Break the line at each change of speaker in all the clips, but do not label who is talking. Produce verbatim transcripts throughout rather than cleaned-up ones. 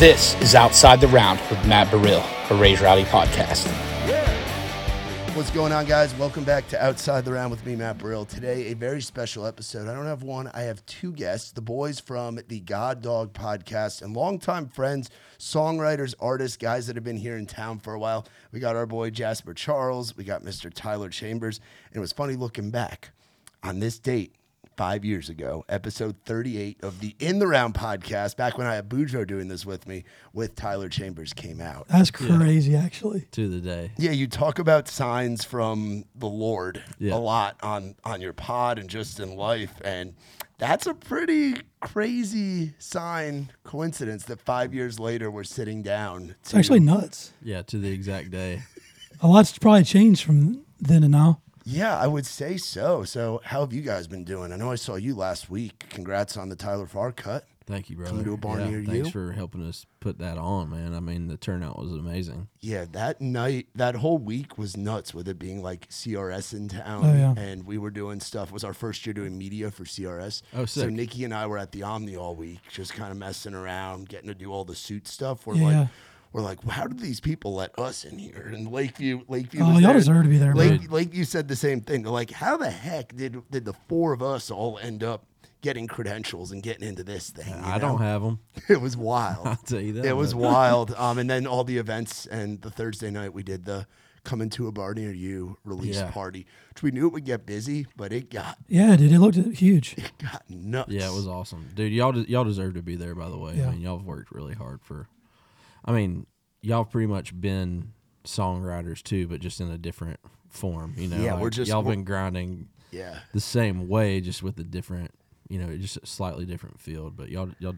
This is Outside the Round with Matt Burrill, a Raise Rowdy podcast.
What's going on, guys? Welcome back to Outside the Round with me, Matt Burrill. Today, a very special episode. I don't have one. I have two guests, the boys from the God Dog podcast and longtime friends, songwriters, artists, guys that have been here in town for a while. We got our boy Jasper Charles. We got Mister Tyler Chambers. And it was funny looking back on this date. Five years ago, episode thirty-eight of the In the Round podcast, back when I had Boudreaux doing this with me, with Tyler Chambers, came out.
That's crazy, yeah. actually.
To the day.
Yeah, you talk about signs from the Lord
yeah.
a lot on, on your pod and just in life, and that's a pretty crazy sign, coincidence that five years later we're sitting down. To,
it's actually nuts.
Yeah, to the exact day.
A lot's probably changed from then and now.
Yeah, I would say so. So how have you guys been doing? I know I saw you last week. Congrats on the Tyler Farr cut.
Thank you, brother.
Coming to a barn
yeah,
near
thanks
you.
for helping us put that on, man. I mean, the turnout was amazing.
Yeah, that night, that whole week was nuts with it being like C R S in town.
Oh, yeah.
And we were doing stuff. It was our first year doing media for C R S.
Oh, sick.
So Nikki and I were at the Omni all week, just kind of messing around, getting to do all the suit stuff. We're
Yeah.
like, we're like, well, how did these people let us in here? And Lakeview, Lakeview.
Oh,
was
y'all
there.
deserve to be there,
Lake,
man.
Lakeview said the same thing. They're like, how the heck did did the four of us all end up getting credentials and getting into this thing?
I
know?
don't have them.
It was wild.
I'll tell you that.
It was
but-
wild. Um, and then all the events, and the Thursday night we did the Coming to a Bar Near You release
Yeah.
party, which we knew it would get busy, but it got
Yeah, dude, it looked huge.
it got nuts.
Yeah, it was awesome. Dude, y'all de- y'all deserve to be there, by the way.
Yeah.
I mean, y'all have worked really hard for, I mean, y'all have pretty much been songwriters too, but just in a different form, you know?
Yeah,
Like,
we're just-
y'all
we're-
been grinding
Yeah.
the same way, just with a different, you know, just a slightly different field, but y'all, y'all,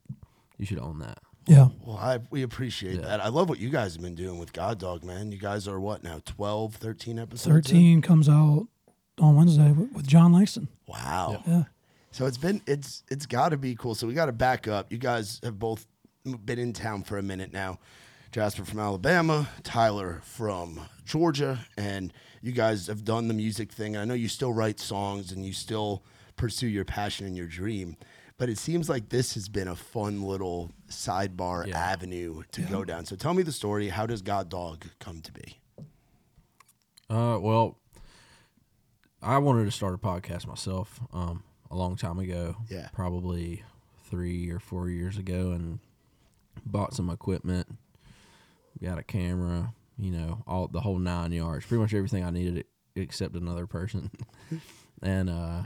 you should own that.
Yeah.
Well, I, we appreciate
Yeah.
that. I love what you guys have been doing with God Dog, man. You guys are what now, twelve, thirteen episodes in?
thirteen comes out on Wednesday with with John Langston.
Wow.
Yeah.
So it's been it's it's got to be cool. So we got to back up. You guys have both been in town for a minute now. Jasper from Alabama, Tyler from Georgia, and you guys have done the music thing. I know you still write songs and you still pursue your passion and your dream, but it seems like this has been a fun little sidebar
Yeah.
avenue to
Yeah.
go down. So tell me the story. How does God Dog come to be?
Uh, well, I wanted to start a podcast myself um, a long time ago.
Yeah.
Probably three or four years ago, and bought some equipment, got a camera, you know, all the whole nine yards. Pretty much everything I needed except another person. and uh,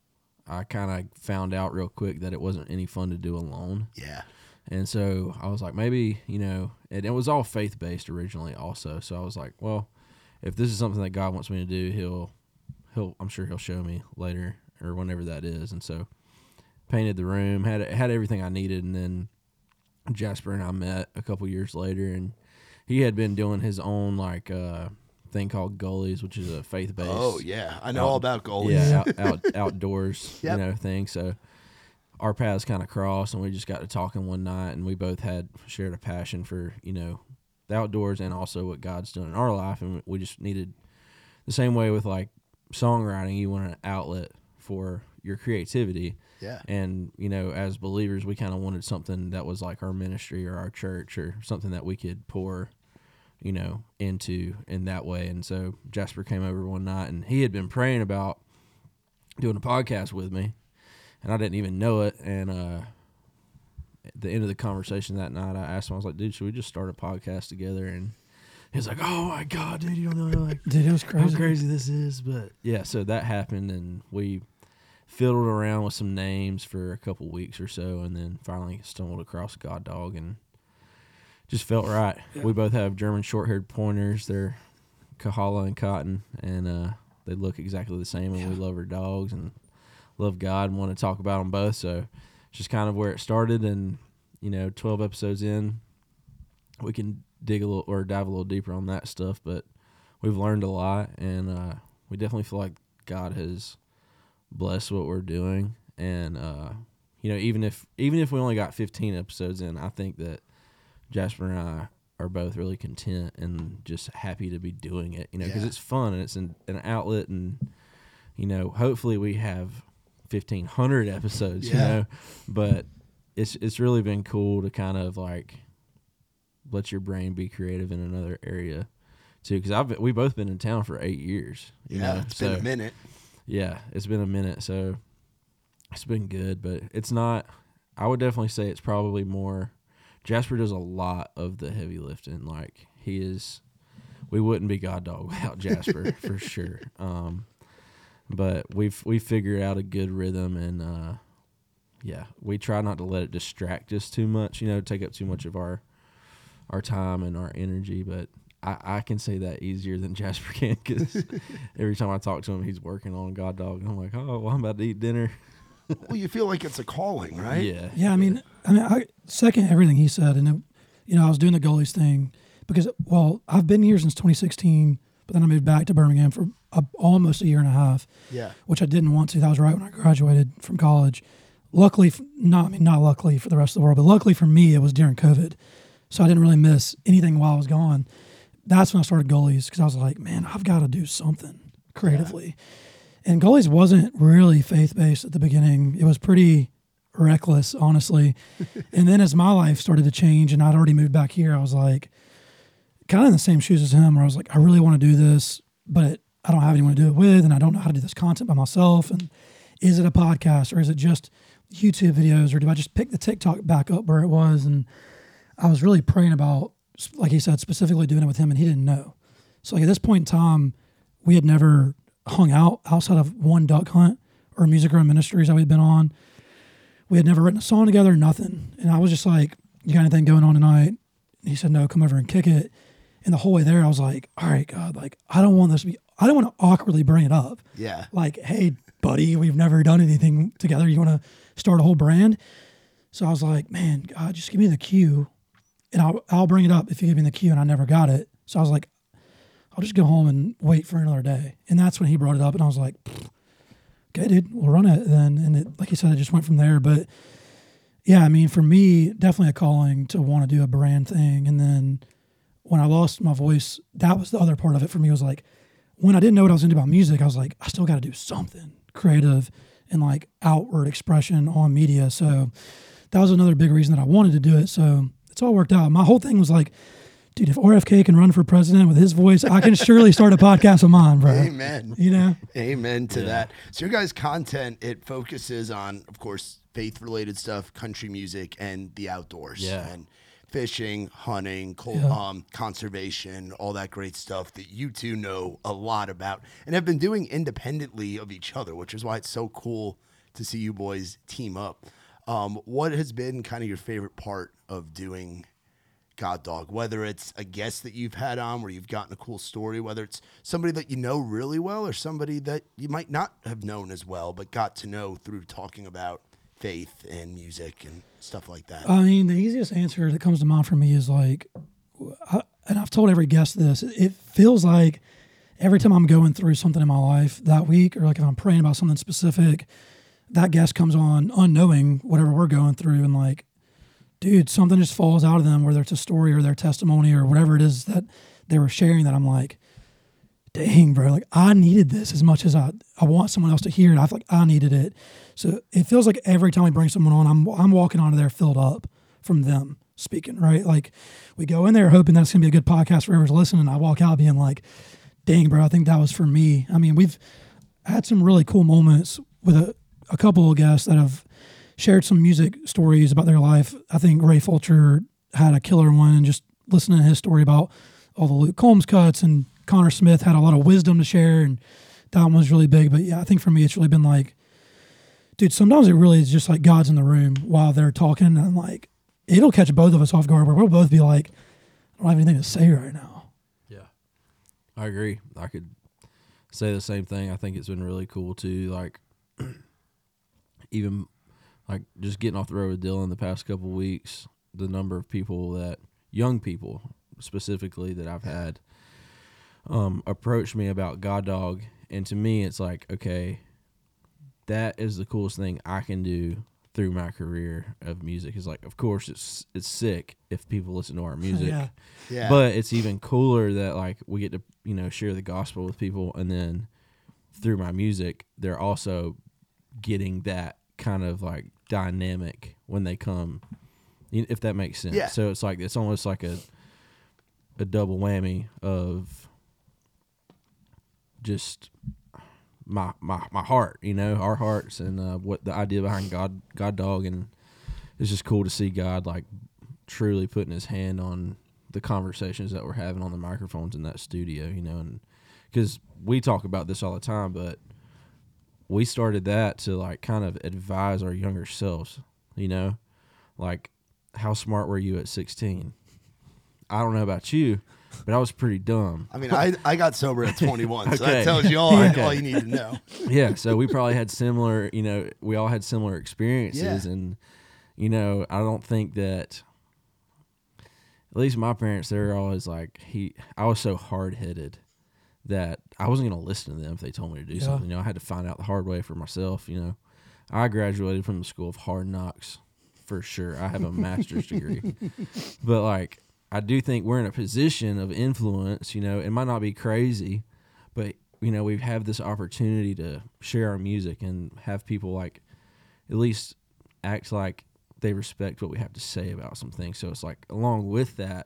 I kind of found out real quick that it wasn't any fun to do alone.
Yeah.
And so I was like, maybe, you know, and it was all faith-based originally also. So I was like, well, if this is something that God wants me to do, he'll, he'll, I'm sure he'll show me later or whenever that is. And so painted the room, had had everything I needed. And then Jasper and I met a couple years later, and he had been doing his own like uh, thing called Goalies, which is a faith-based.
Oh, yeah. I know
out-
all about goalies.
Yeah, out, out, outdoors,
Yep.
you know, thing. So our paths kind of crossed, and we just got to talking one night, and we both had shared a passion for, you know, the outdoors and also what God's doing in our life, and we just needed the same way with like songwriting. You want an outlet for your creativity.
Yeah.
And, you know, as believers, we kind of wanted something that was like our ministry or our church or something that we could pour, you know, into in that way. And so Jasper came over one night, and he had been praying about doing a podcast with me, and I didn't even know it. And uh, at the end of the conversation that night, I asked him, I was like, dude, should we just start a podcast together? And he's like, oh, my God, dude, you don't know like,
Dude, it was
how
crazy.
crazy this is. But, yeah, so that happened, and we fiddled around with some names for a couple weeks or so, and then finally stumbled across God Dog and just felt right.
Yeah.
We both have German short-haired pointers. They're Kahala and Cotton, and uh, they look exactly the same, and
Yeah.
we love our dogs and love God and want to talk about them both. So it's just kind of where it started, and, you know, twelve episodes in, we can dig a little or dive a little deeper on that stuff, but we've learned a lot, and uh, we definitely feel like God has blessed what we're doing. And uh, you know, even if even if we only got fifteen episodes in, I think that Jasper and I are both really content and just happy to be doing it, you know, because
Yeah.
it's fun and it's an, an outlet, and, you know, hopefully we have fifteen hundred episodes,
Yeah.
you know, but it's it's really been cool to kind of like let your brain be creative in another area too. Because I've been, we both been in town for eight years. You
Yeah,
know?
it's
so,
been a minute.
Yeah, it's been a minute, so it's been good, but it's not. I would definitely say it's probably more. Jasper does a lot of the heavy lifting. Like he is, we wouldn't be God Dog without Jasper for sure. Um, but we've we figured out a good rhythm, and uh, yeah, we try not to let it distract us too much. You know, take up too much of our our time and our energy. But I, I can say that easier than Jasper can, because every time I talk to him, he's working on God Dog, and I'm like, oh, well, I'm about to eat dinner.
Well, you feel like it's a calling, right?
Yeah.
Yeah, I mean, I mean, I second everything he said, and it, you know, I was doing the goalies thing because, well, I've been here since twenty sixteen, but then I moved back to Birmingham for a, almost a year and a half.
Yeah.
Which I didn't want to. That was right when I graduated from college. Luckily, f- not I mean, not luckily for the rest of the world, but luckily for me, it was during COVID, so I didn't really miss anything while I was gone. That's when I started goalies, because I was like, man, I've got to do something creatively. Yeah. And goalies wasn't really faith-based at the beginning. It was pretty reckless, honestly. And then as my life started to change and I'd already moved back here, I was like, kind of in the same shoes as him, where I was like, I really want to do this, but I don't have anyone to do it with, and I don't know how to do this content by myself. And is it a podcast, or is it just YouTube videos, or do I just pick the TikTok back up where it was? And I was really praying about, like he said, specifically doing it with him, and he didn't know. So like at this point in time, we had never hung out outside of one duck hunt or Music Room Ministries that we'd been on. We had never written a song together, nothing. And I was just like, you got anything going on tonight? And he said, no, come over and kick it. And the whole way there, I was like, all right, God, like, I don't want this to be, I don't want to awkwardly bring it up.
Yeah.
Like, hey, buddy, we've never done anything together. You want to start a whole brand? So I was like, man, God, just give me the cue, and I'll, I'll bring it up if you give me the cue. And I never got it. So I was like, I'll just go home and wait for another day. And that's when he brought it up, and I was like, okay, dude, we'll run it then. And it, like you said, it just went from there. But yeah, I mean, for me, definitely a calling to want to do a brand thing. And then when I lost my voice, that was the other part of it for me. Was like, when I didn't know what I was into about music, I was like, I still got to do something creative and like outward expression on media. So that was another big reason that I wanted to do it. So it's all worked out. My whole thing was like, dude, if R F K can run for president with his voice, I can surely start a podcast with mine, bro.
Amen.
You know?
Amen to
Yeah.
that. So your guys' content, it focuses on, of course, faith-related stuff, country music, and the outdoors.
Yeah.
And fishing, hunting, col-
Yeah.
um, conservation, all that great stuff that you two know a lot about and have been doing independently of each other, which is why it's so cool to see you boys team up. Um, what has been kind of your favorite part of doing God Dog, whether it's a guest that you've had on where you've gotten a cool story, whether it's somebody that you know really well or somebody that you might not have known as well, but got to know through talking about faith and music and stuff like that?
I mean, the easiest answer that comes to mind for me is like, I, and I've told every guest this, it feels like every time I'm going through something in my life that week, or like if I'm praying about something specific, that guest comes on unknowing whatever we're going through, and like, dude, something just falls out of them, whether it's a story or their testimony or whatever it is that they were sharing, that I'm like, dang, bro, like I needed this as much as I, I want someone else to hear it. I feel like I needed it. So it feels like every time we bring someone on, I'm I'm walking onto there filled up from them speaking, right? Like we go in there hoping that it's going to be a good podcast for whoever's listening. I walk out being like, dang, bro, I think that was for me. I mean, we've had some really cool moments with a, a couple of guests that have shared some music stories about their life. I think Ray Fulcher had a killer one, and just listening to his story about all the Luke Combs cuts, and Connor Smith had a lot of wisdom to share, and that one was really big. But yeah, I think for me, it's really been like, dude, sometimes it really is just like God's in the room while they're talking, and I'm like, it'll catch both of us off guard where we'll both be like, I don't have anything to say right now.
Yeah, I agree. I could say the same thing. I think it's been really cool too. Like, even like just getting off the road with Dylan the past couple of weeks, the number of people that, young people specifically, that I've had um, approach me about God Dog. And to me, it's like, okay, that is the coolest thing I can do through my career of music. Is like, of course, it's it's sick if people listen to our music.
Yeah.
Yeah.
But it's even cooler that like we get to, you know, share the gospel with people, and then through my music, they're also getting that kind of like dynamic when they come, if that makes sense.
Yeah.
So it's like, it's almost like a a double whammy of just my my my heart, you know, our hearts, and uh, what the idea behind God God Dog, and it's just cool to see God like truly putting His hand on the conversations that we're having on the microphones in that studio, you know, and because we talk about this all the time, but we started that to like kind of advise our younger selves, you know, like how smart were you at sixteen? I don't know about you, but I was pretty dumb.
I mean, I, I got sober at twenty-one, so
Okay.
that tells you all,
Okay.
all you need to know.
Yeah, so we probably had similar, you know, we all had similar experiences,
Yeah.
and you know, I don't think that, at least my parents, they were always like, he, I was so hard headed that I wasn't going to listen to them if they told me to do
Yeah.
something. You know, I had to find out the hard way for myself. You know, I graduated from the school of hard knocks for sure. I have a master's degree, but like, I do think we're in a position of influence. You know, it might not be crazy, but you know, we have this opportunity to share our music and have people like at least act like they respect what we have to say about some things. So it's like, along with that,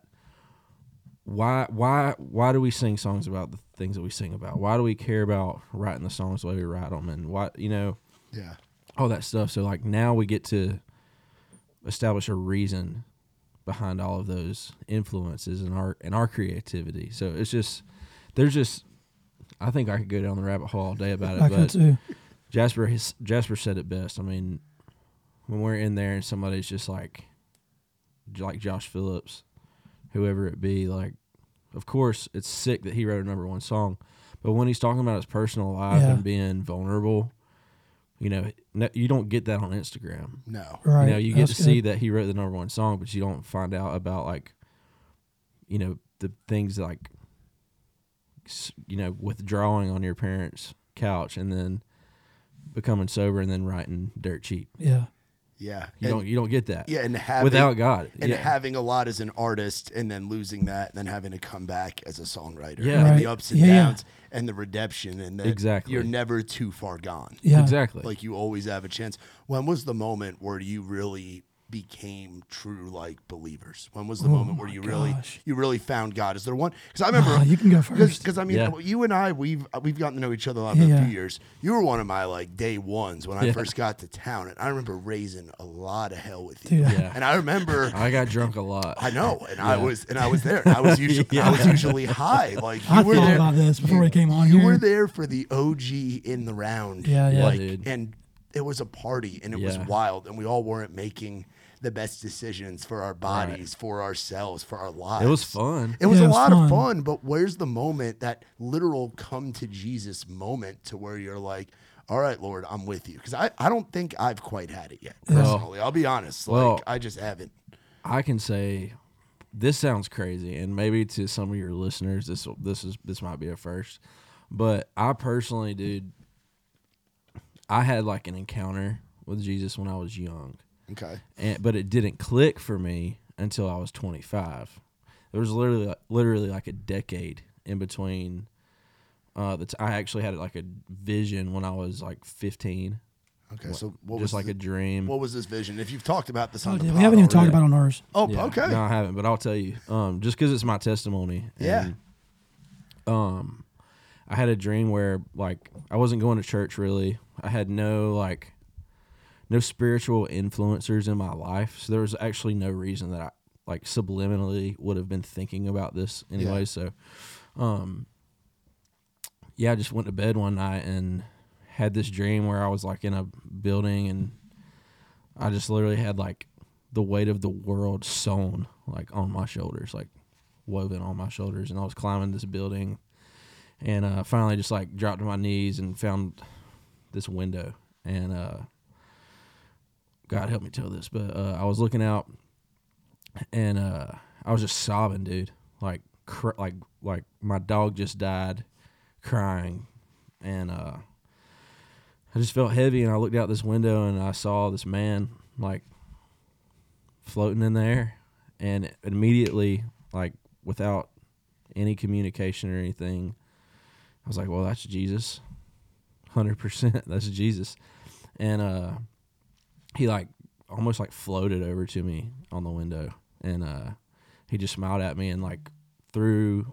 why why why do we sing songs about the things that we sing about? Why do we care about writing the songs the way we write them, and why, you know,
Yeah.
all that stuff? So like now we get to establish a reason behind all of those influences and our and our creativity. So it's just, there's just, I think I could go down the rabbit hole all day about it.
I could
but
too.
Jasper his, Jasper said it best. I mean, when we're in there and somebody's just like, like Josh Phillips, whoever it be, like, of course it's sick that he wrote a number one song, but when he's talking about his personal life
Yeah.
and being vulnerable, you know, no- you don't get that on Instagram.
No.
Right.
You know, you get
That's
to see
good.
that he wrote the number one song, but you don't find out about like, you know, the things like, s- you know, withdrawing on your parents' couch and then becoming sober and then writing dirt cheap.
Yeah.
Yeah.
You
And-
don't you don't get that.
Yeah, and having,
without God.
and
yeah.
having a lot as an artist, and then losing that, and then having to come back as a songwriter,
Yeah.
and
Right.
the ups and
Yeah, yeah.
downs, and the redemption, and that
Exactly.
you're never too far gone.
Yeah.
Exactly.
Like you always have a chance. When was the moment where you really became true like believers? When was the
Oh
moment where
my
you really
gosh.
you really found God? Is there one? Because I remember
Ah, you can go first.
Because I mean,
Yeah.
you and I we've we've gotten to know each other a lot for
Yeah,
a
yeah.
few years. You were one of my like day ones when I
Yeah.
first got to town, and I remember raising a lot of hell with
Dude,
you.
Yeah.
And I remember.
I got drunk a lot.
I know, and I
Yeah.
was, and I was there. And I was usually,
Yeah.
I was usually high. Like you
I
were
thought
there.
about this before we came on
You
here.
were there for the O G in the round.
Yeah, yeah.
Like,
dude.
and it was a party, and it was
Yeah.
wild, and we all weren't making the best decisions for our bodies, for ourselves, for our lives.
It was fun.
It was
Yeah,
a
it was
lot
fun.
of fun, but where's the moment, that literal come to Jesus moment, to where you're like, all right, Lord, I'm with you? Because I, I don't think I've quite had it yet, personally. I'll be honest.
Well-
like, I just haven't.
I can say this sounds crazy, and maybe to some of your listeners, this this is this might be a first, but I personally, dude, I had like an encounter with Jesus when I was young,
Okay.
and but it didn't click for me until I was twenty-five. There was literally literally like a decade in between. Uh, that I actually had like a vision when I was like fifteen,
Okay. So what
just
was
like
the-
a dream.
what was this vision? If you've talked about this
Oh,
on the
dude,
pod
we haven't even talked
already.
about it on ours.
Oh,
Yeah.
okay.
No, I haven't, but I'll tell you. Um, just because it's my testimony.
Yeah.
And, um, I had a dream where like I wasn't going to church really. I had no like no spiritual influencers in my life, so there was actually no reason that I like subliminally would have been thinking about this anyway.
Yeah.
So, um, yeah, I just went to bed one night and had this dream where I was like in a building and I just literally had like the weight of the world sewn like on my shoulders, like woven on my shoulders, and I was climbing this building and uh, finally just like dropped to my knees and found this window, and uh, God help me tell this, but uh, I was looking out and uh, I was just sobbing, dude, like cr- like like my dog just died, crying, and uh, I just felt heavy, and I looked out this window and I saw this man like floating in the air, and immediately, like without any communication or anything, I was like, well, that's Jesus, one hundred percent, that's Jesus. And uh, he like almost like floated over to me on the window, and uh, he just smiled at me and like through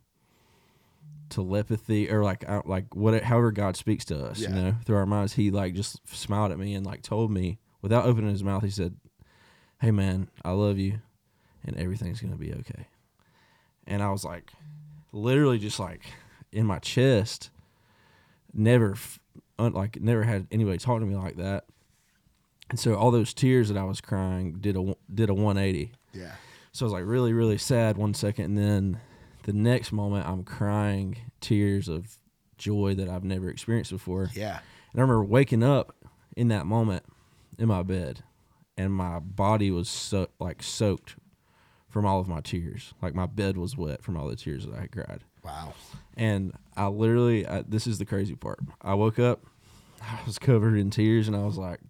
telepathy or like I, like what however God speaks to us,
Yeah.
you know, through our minds. He like just smiled at me and like told me without opening his mouth. He said, "Hey man, I love you, and everything's gonna be okay." And I was like, literally just like in my chest. Never, f- un- like never had anybody talk to me like that. And so all those tears that I was crying did a did a one eighty.
Yeah.
So I was like really, really sad one second, and then the next moment I'm crying tears of joy that I've never experienced before.
Yeah.
And I remember waking up in that moment in my bed, and my body was so, like soaked from all of my tears. Like my bed was wet from all the tears that I had cried.
Wow.
And I literally, I, this is the crazy part. I woke up, I was covered in tears, and I was like,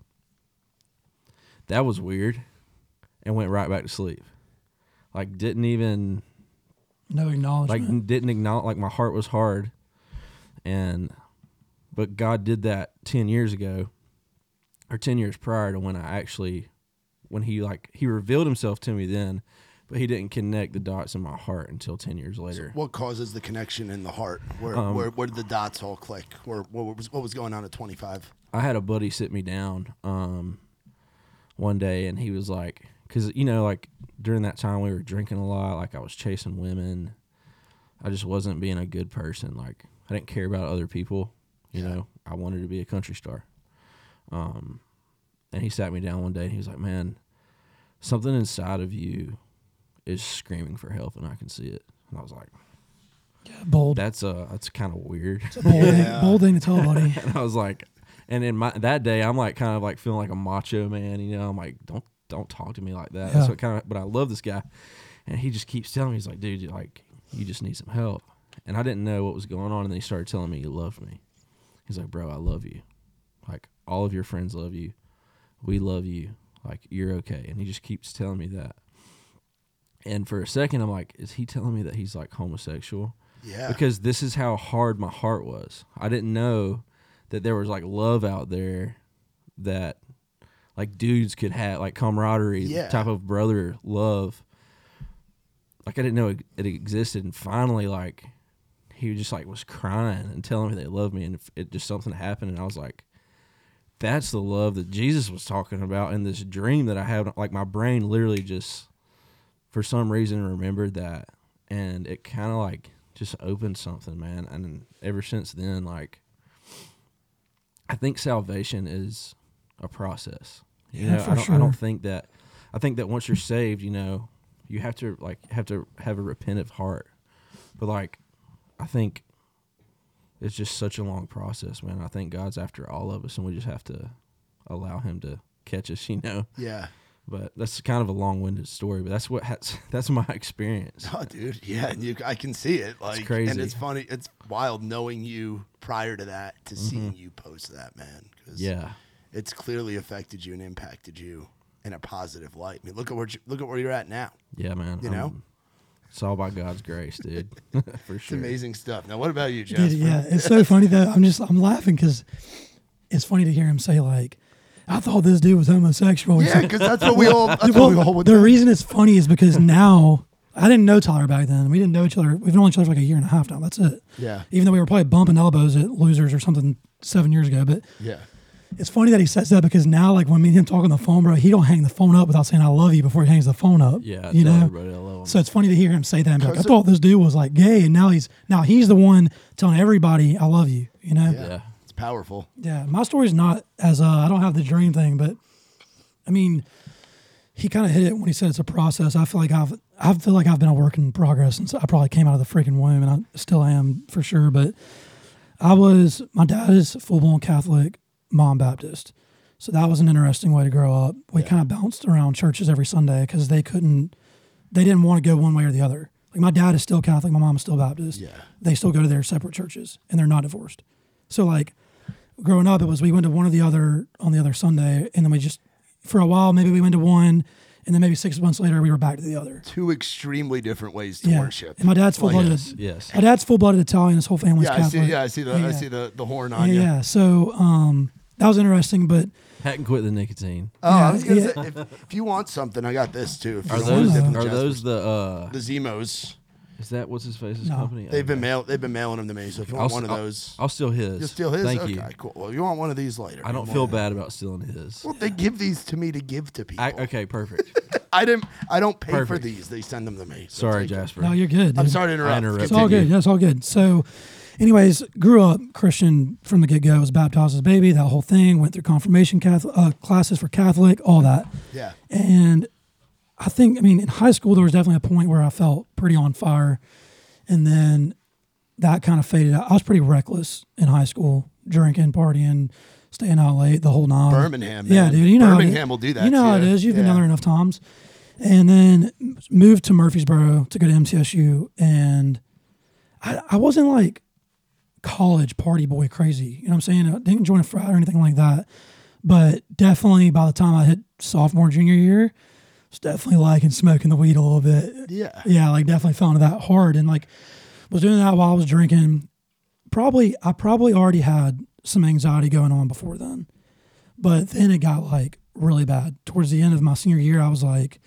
that was weird, and went right back to sleep. Like didn't even
No acknowledgement.
like didn't acknowledge, like my heart was hard. And but God did that ten years ago, or ten years prior to when I actually, when he like he revealed himself to me then, but he didn't connect the dots in my heart until ten years later.
What causes the connection in the heart? Where
Um,
where, where did the dots all click? Where what was what was going on at twenty-five?
I had a buddy sit me down um, one day, and he was like, because, you know, like during that time we were drinking a lot, like I was chasing women. I just wasn't being a good person. Like I didn't care about other people, you
Yeah.
know. I wanted to be a country star. Um, and he sat me down one day, and he was like, man, something inside of you is screaming for help, and I can see it. And I was like,
yeah, bold.
that's uh that's kind of weird.
It's a bold,
Yeah.
thing, bold thing to tell, buddy.
And I was like, and in my that day, I'm like kind of like feeling like a macho man, you know. I'm like, don't don't talk to me like that.
Yeah.
That's what kind of. But I love this guy, and he just keeps telling me, he's like, dude, you like you just need some help. And I didn't know what was going on, and then he started telling me he loved me. He's like, bro, I love you. Like all of your friends love you. We love you. Like you're okay. And he just keeps telling me that. And for a second, I'm like, is he telling me that he's like homosexual?
Yeah.
Because this is how hard my heart was. I didn't know that there was like love out there that like dudes could have, like camaraderie,
Yeah.
type of brother love. Like I didn't know it, it existed. And finally, like he just like was crying and telling me they loved me, and it just something happened, and I was like, that's the love that Jesus was talking about in this dream that I had. Like my brain literally just for some reason remembered that, and it kind of like just opened something, man. And ever since then, like I think salvation is a process. You
Yeah,
know,
for
I don't,
sure.
I don't think that. I think that once you're saved, you know, you have to like have to have a repentant heart. But like, I think it's just such a long process, man. I think God's after all of us, and we just have to allow Him to catch us, you know.
Yeah.
But that's kind of a long-winded story, but that's what has, that's my experience.
Oh, dude. Yeah, and you, I can see it. Like,
crazy.
and it's funny. It's wild knowing you prior to that to seeing you post that, man. 'Cause
Yeah,
it's clearly affected you and impacted you in a positive light. I mean, look at where you, look at where you're at now.
yeah, man.
You know?
Um, it's all by God's grace, dude. For
It's
sure.
amazing stuff. Now, what about you,
Dude,
Jasper?
yeah, it's so funny though. I'm just I'm laughing because it's funny to hear him say like, "I thought this dude was homosexual."
Yeah, because that's what we all. That's
Well,
what we all would
the
think.
reason it's funny is because now I didn't know Tyler back then. We didn't know each other. We've known each other for like a year and a half now. That's it.
Yeah.
Even though we were probably bumping elbows at Losers or something seven years ago, but
Yeah.
it's funny that he says that because now, like when me and him talk on the phone, bro, he don't hang the phone up without saying "I love you" before he hangs the phone up.
Yeah, I
you
tell
know.
everybody I love 'em.
So it's funny to hear him say that. And be like, I
Cause it-
thought this dude was like gay, and now he's now he's the one telling everybody "I love you." You know.
Yeah.
yeah,
It's powerful.
Yeah, my story's not as uh, I don't have the dream thing, but I mean, he kind of hit it when he said it's a process. I feel like I've I feel like I've been a work in progress since I probably came out of the freaking womb, and I still am for sure. But I was my dad is full blown Catholic, mom Baptist, so that was an interesting way to grow up. We
Yeah.
kind of bounced around churches every Sunday because they couldn't, they didn't want to go one way or the other. Like my dad is still Catholic, my mom is still Baptist.
Yeah.
They still go to their separate churches, and they're not divorced. So like growing up, it was we went to one or the other on the other Sunday, and then we just for a while maybe we went to one, and then maybe six months later we were back to the other.
Two extremely different ways to
Yeah,
worship.
and my dad's full blooded.
yes, yes.
My dad's full blooded Italian. His whole family's
Yeah, I
Catholic.
see. Yeah, I see the. I
Yeah.
see the, the horn
Yeah,
on you.
yeah. So um, that was interesting, but
Uh,
Hadn't quit the nicotine.
Oh, I
Yeah,
was gonna
yeah.
say, if, if you want something, I got this too. If you
Are
don't
those
want
Zima.
something,
are
Jasper's-
those the uh
the Zemos?
Is that what's his face's
No.
company?
They've been
Okay.
mail. They've been mailing them to me. So if you want
I'll,
one of
I'll-
those,
I'll steal his.
you'll steal his.
Thank
okay,
you.
cool. Well, you want one of these later.
I don't
I'm
feel
more than-
bad about stealing his.
Well, they give these to me to give to people.
I, okay, perfect.
I didn't. I don't pay for
Perfect.
these. They send them to me. So
Sorry,
take it.
Jasper.
No, you're good.
I'm
dude.
sorry to interrupt.
interrupted.
It's all good. Yeah, it's all good. So, anyways, grew up Christian from the get go. Was baptized as a baby. That whole thing. Went through confirmation Catholic, uh, classes for Catholic. All that.
Yeah.
And I think, I mean, in high school, there was definitely a point where I felt pretty on fire. And then that kind of faded out. I was pretty reckless in high school, drinking, partying, staying out late, the whole nine.
Birmingham,
Yeah,
man.
dude. You know how it
Birmingham
is.
will do that
You know
to
how it
you.
is. You've been
Yeah.
down there enough times. And then moved to Murfreesboro to go to M T S U. And I, I wasn't like college party boy crazy. You know what I'm saying? I didn't join a frat or anything like that. But definitely by the time I hit sophomore, junior year, was definitely liking smoking the weed a little bit.
Yeah.
Yeah, like definitely fell into that hard, and like was doing that while I was drinking. Probably, I probably already had some anxiety going on before then, but then it got like really bad. Towards the end of my senior year, I was like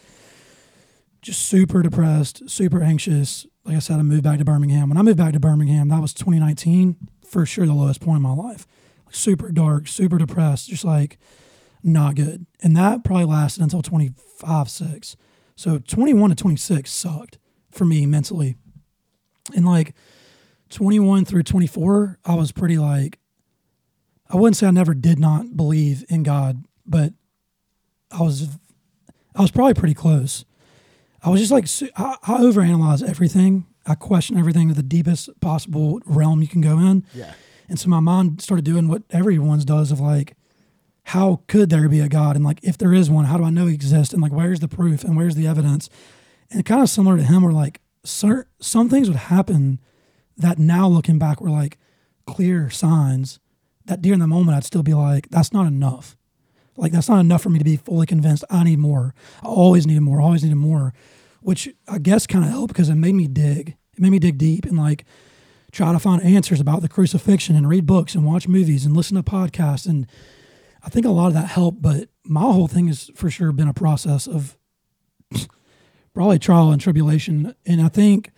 just super depressed, super anxious. Like I said, I moved back to Birmingham. When I moved back to Birmingham, that was twenty nineteen, for sure the lowest point in my life. Like super dark, super depressed, just like not good. And that probably lasted until twenty-five, six. So twenty-one to twenty-six sucked for me mentally. And like twenty-one through twenty-four, I was pretty like, I wouldn't say I never did not believe in God, but I was, I was probably pretty close. I was just like, su- I, I overanalyze everything. I question everything to the deepest possible realm you can go in.
Yeah.
And so my mind started doing what everyone's does of like, how could there be a God? And like, if there is one, how do I know he exists? And like, where's the proof and where's the evidence? And kind of similar to him, where like, cer- some things would happen that now looking back were like clear signs that during the moment I'd still be like, that's not enough. Like, that's not enough for me to be fully convinced. I need more. I always needed more, always needed more, which I guess kind of helped because it made me dig. It made me dig deep and like try to find answers about the crucifixion and read books and watch movies and listen to podcasts. And I think a lot of that helped, but my whole thing has for sure been a process of probably trial and tribulation. And I think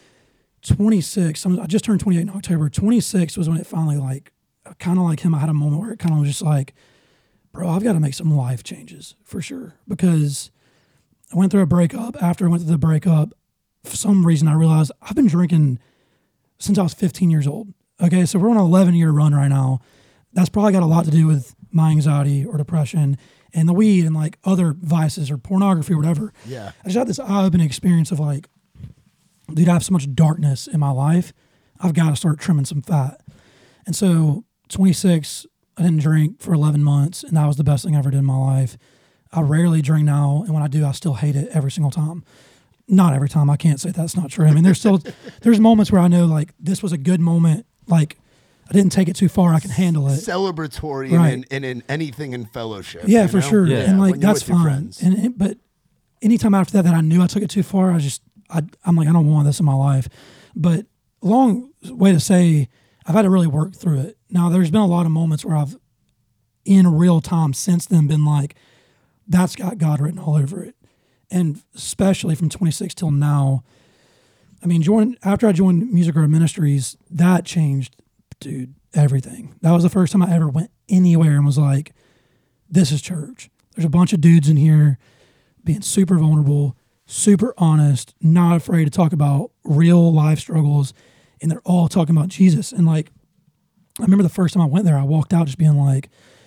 twenty-six, I just turned twenty-eight in October. twenty-six was when it finally, like, kind of like him, I had a moment where it kind of was just like, bro, I've got to make some life changes for sure. Because I went through a breakup. After I went through the breakup, for some reason I realized I've been drinking since I was fifteen years old. Okay, so we're on an eleven year run right now. That's probably got a lot to do with my anxiety or depression and the weed and like other vices or pornography or whatever.
Yeah.
I just had this eye-opening experience of like, dude, I have so much darkness in my life. I've got to start trimming some fat. And so twenty-six, I didn't drink for eleven months, and that was the best thing I ever did in my life. I rarely drink now, and when I do, I still hate it every single time. Not every time. I can't say that's not true. I mean, there's still there's moments where I know like this was a good moment. Like I didn't take it too far. I can handle it.
Celebratory
Right.
and, in, and in anything in fellowship.
Yeah,
you
for
know?
sure.
Yeah.
And like
when you're
that's
with your
fine.
friends.
And it, but anytime after that that I knew I took it too far, I just I I'm like I don't want this in my life. But long way to say I've had to really work through it. Now there's been a lot of moments where I've in real time since then been like, that's got God written all over it. And especially from twenty-six till now, I mean, join, after I joined Music Grove Ministries, that changed, dude, everything. That was the first time I ever went anywhere and was like, this is church. There's a bunch of dudes in here being super vulnerable, super honest, not afraid to talk about real life struggles, and they're all talking about Jesus. And like, I remember the first time I went there, I walked out just being like,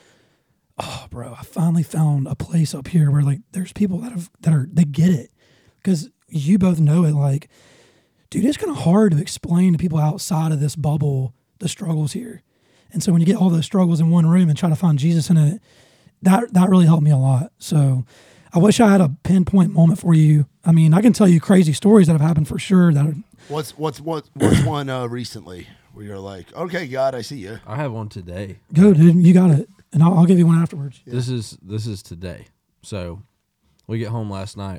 oh, bro, I finally found a place up here where like there's people that have that are they get it, because you both know it. Like, dude, it's kind of hard to explain to people outside of this bubble the struggles here. And so when you get all those struggles in one room and try to find Jesus in it, that that really helped me a lot. So I wish I had a pinpoint moment for you. I mean, I can tell you crazy stories that have happened for sure. That are,
What's what's what what's one uh, recently where you're like, okay, God, I see you.
I have one today.
go, dude, you got it, and I'll, I'll give you one afterwards.
This is this is today. So we get home last night.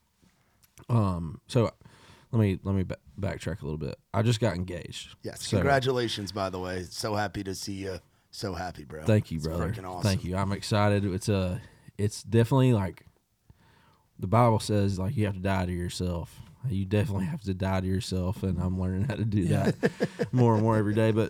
Um. So let me let me ba- backtrack a little bit. I just got engaged.
Yes,
So-
congratulations, by the way. So happy to see you. So happy, bro.
Thank you,
It's
brother.
freaking awesome.
Thank you. I'm excited. It's a. It's definitely like the Bible says, like you have to die to yourself you definitely have to die to yourself, and I'm learning how to do yeah. that more and more every day. But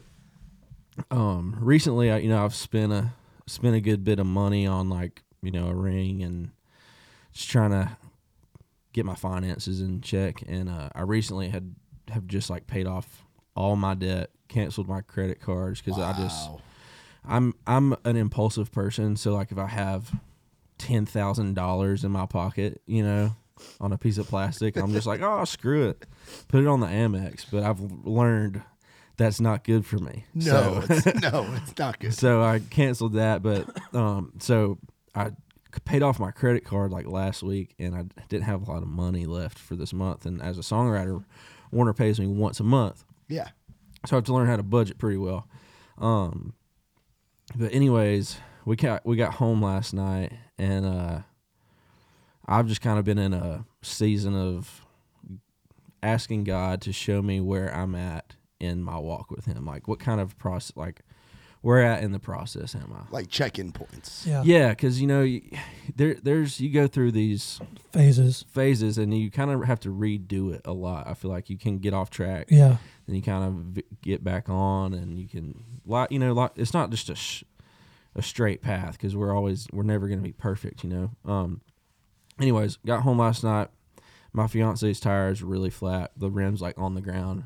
um, recently, I, you know, I've spent a spent a good bit of money on like you know a ring and just trying to get my finances in check. And uh, I recently had have just like paid off all my debt, canceled my credit cards because wow. I just I'm I'm an impulsive person. So like if I have ten thousand dollars in my pocket, you know. on a piece of plastic, I'm just like, oh, screw it, put it on the Amex. But I've learned that's not good for me.
No,
so,
it's, no, it's not good.
So I canceled that. But um, so I paid off my credit card like last week, and I didn't have a lot of money left for this month. And as a songwriter, Warner pays me once a month.
Yeah.
So I have to learn how to budget pretty well. Um, but anyways, we got we got home last night, and uh. I've just kind of been in a season of asking God to show me where I'm at in my walk with Him. Like, what kind of process, like, where at in the process am I?
Like check-in points.
Yeah.
Yeah, because, you know, you, there, there's, you go through these
phases,
phases, and you kind of have to redo it a lot. I feel like you can get off track.
Yeah.
Then you kind of v- get back on, and you can, like, you know, like, it's not just a, sh- a straight path, because we're always, we're never going to be perfect, you know? Um, Anyways, got home last night. My fiance's tires are really flat. The rim's like on the ground.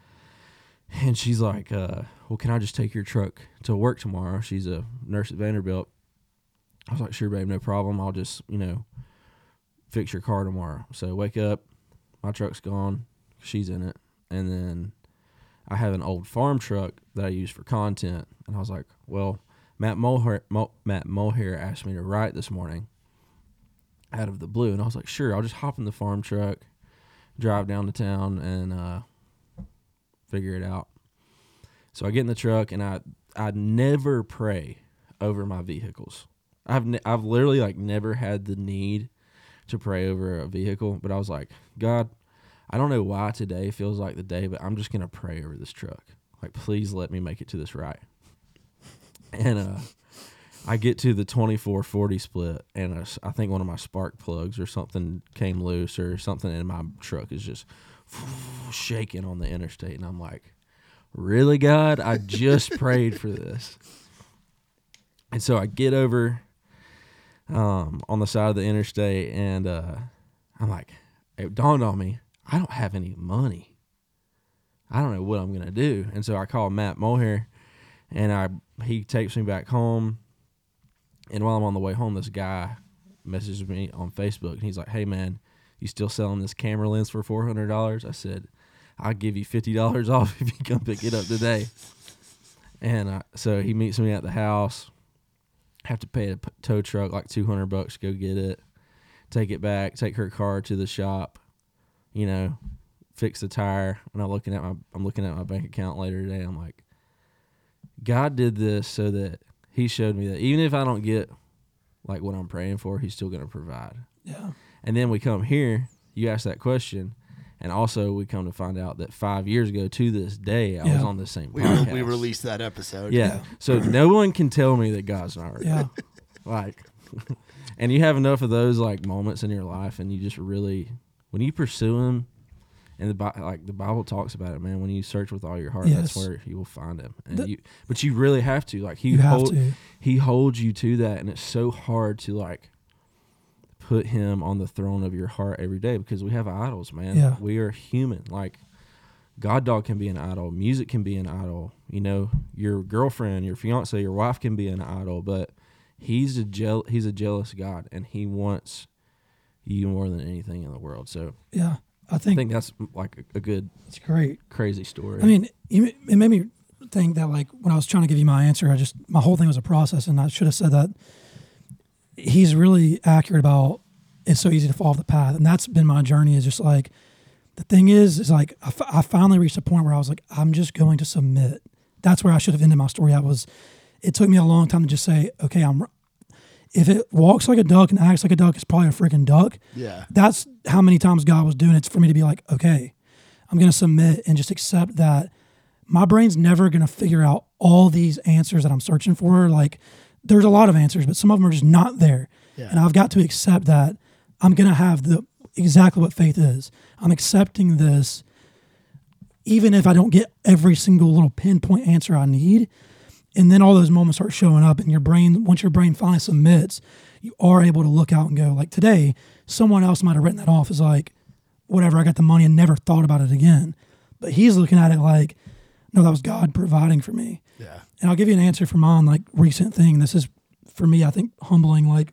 And she's like, uh, well, can I just take your truck to work tomorrow? She's a nurse at Vanderbilt. I was like, sure, babe, no problem. I'll just, you know, fix your car tomorrow. So wake up, my truck's gone. She's in it. And then I have an old farm truck that I use for content. And I was like, well, Matt Mohair, Mo, Matt Mohair asked me to write this morning. Out of the blue, and I was like, sure, I'll just hop in the farm truck, drive down to town, and uh, figure it out. So I get in the truck, and I I never pray over my vehicles. I've ne- I've literally like never had the need to pray over a vehicle, but I was like, God, I don't know why today feels like the day, but I'm just gonna pray over this truck. Like, please let me make it to this right. And uh. I get to the twenty-four forty split, and a, I think one of my spark plugs or something came loose or something, and my truck is just shaking on the interstate. And I'm like, really, God? I just prayed for this. And so I get over um, on the side of the interstate, and uh, I'm like, it dawned on me, I don't have any money. I don't know what I'm going to do. And so I call Matt Mohair, and I he takes me back home. And while I'm on the way home, this guy messages me on Facebook, and he's like, hey, man, you still selling this camera lens for four hundred dollars? I said, I'll give you fifty dollars off if you come pick it up today. And uh, so he meets me at the house. Have to pay a tow truck like two hundred bucks to go get it, take it back, take her car to the shop, you know, fix the tire. And I'm looking at my, I'm looking at my bank account later today. I'm like, God did this so that He showed me that even if I don't get like what I'm praying for, He's still going to provide.
Yeah.
And then we come here, you ask that question, and also we come to find out that five years ago to this day, I
yeah.
was on the same
we,
podcast.
We released that episode.
Yeah.
yeah.
So no one can tell me that God's not real.
Yeah.
Like, and you have enough of those like moments in your life, and you just really, when you pursue Him, and the like the Bible talks about it, man. When you search with all your heart,
yes.
that's where you will find Him. And
the,
you, but you really have to. Like He
you
hold,
have to.
He holds you to that, and it's so hard to like put Him on the throne of your heart every day because we have idols, man.
Yeah.
We are human. Like God Dog can be an idol, music can be an idol. You know, your girlfriend, your fiance, your wife can be an idol, but He's a jeal- He's a jealous God, and He wants you more than anything in the world. So
yeah. I think,
I think that's like a, a good,
it's great,
crazy story.
I mean, it made me think that like when I was trying to give you my answer, I just my whole thing was a process, and I should have said that. He's really accurate about it's so easy to fall off the path, and that's been my journey. Is just like the thing is, is like I, f- I finally reached a point where I was like, I'm just going to submit. That's where I should have ended my story. I was. It took me a long time to just say, okay, I'm. If it walks like a duck and acts like a duck, it's probably a freaking duck.
Yeah.
That's how many times God was doing it for me to be like, okay, I'm going to submit and just accept that my brain's never going to figure out all these answers that I'm searching for. Like, there's a lot of answers, but some of them are just not there.
Yeah.
And I've got to accept that I'm going to have the, exactly what faith is. I'm accepting this, even if I don't get every single little pinpoint answer I need. And then all those moments start showing up, and your brain, once your brain finally submits, you are able to look out and go, like today, someone else might have written that off as like, whatever, I got the money and never thought about it again. But he's looking at it like, no, that was God providing for me.
Yeah.
And I'll give you an answer for mine, like recent thing. This is, for me, I think humbling. Like,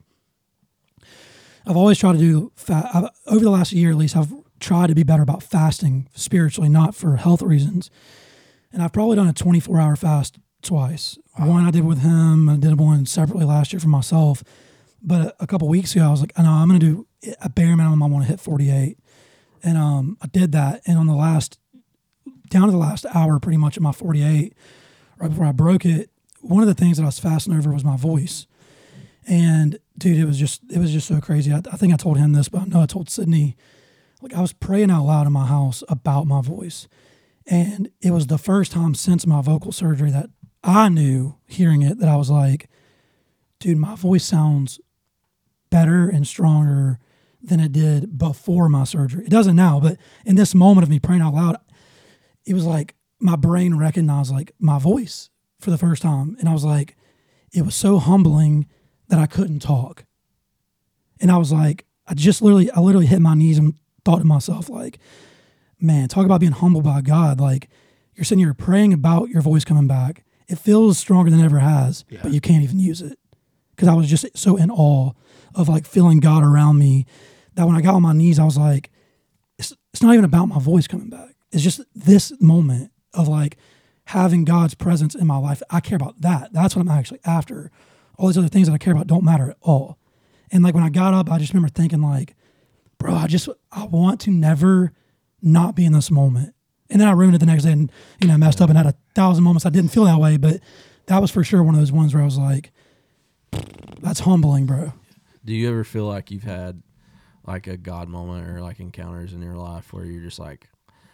I've always tried to do, fa- I've, over the last year at least, I've tried to be better about fasting spiritually, not for health reasons. And I've probably done a twenty-four hour fast twice. Wow. One I did with him, I did one separately last year for myself. But a, a couple weeks ago, I was like, I know I'm going to do a bare minimum. I want to hit forty-eight. And um, I did that. And on the last, down to the last hour, pretty much at my forty-eight, right before I broke it, one of the things that I was fasting over was my voice. And dude, it was just, it was just so crazy. I, I think I told him this, but I know I told Sydney, like I was praying out loud in my house about my voice. And it was the first time since my vocal surgery that I knew, hearing it, that I was like, dude, my voice sounds better and stronger than it did before my surgery. It doesn't now, but in this moment of me praying out loud, it was like my brain recognized like my voice for the first time. And I was like, it was so humbling that I couldn't talk. And I was like, I just literally, I literally hit my knees and thought to myself, like, man, talk about being humbled by God. Like, you're sitting here praying about your voice coming back. It feels stronger than it ever has, yeah. but you can't even use it. Because I was just so in awe of like feeling God around me that when I got on my knees, I was like, it's, it's not even about my voice coming back. It's just this moment of like having God's presence in my life. I care about that. That's what I'm actually after. All these other things that I care about don't matter at all. And like when I got up, I just remember thinking like, bro, I just, I want to never not be in this moment. And then I ruined it the next day and, you know, messed up and had a thousand moments I didn't feel that way. But that was for sure one of those ones where I was like, that's humbling, bro.
Do you ever feel like you've had like a God moment or like encounters in your life where you're just like,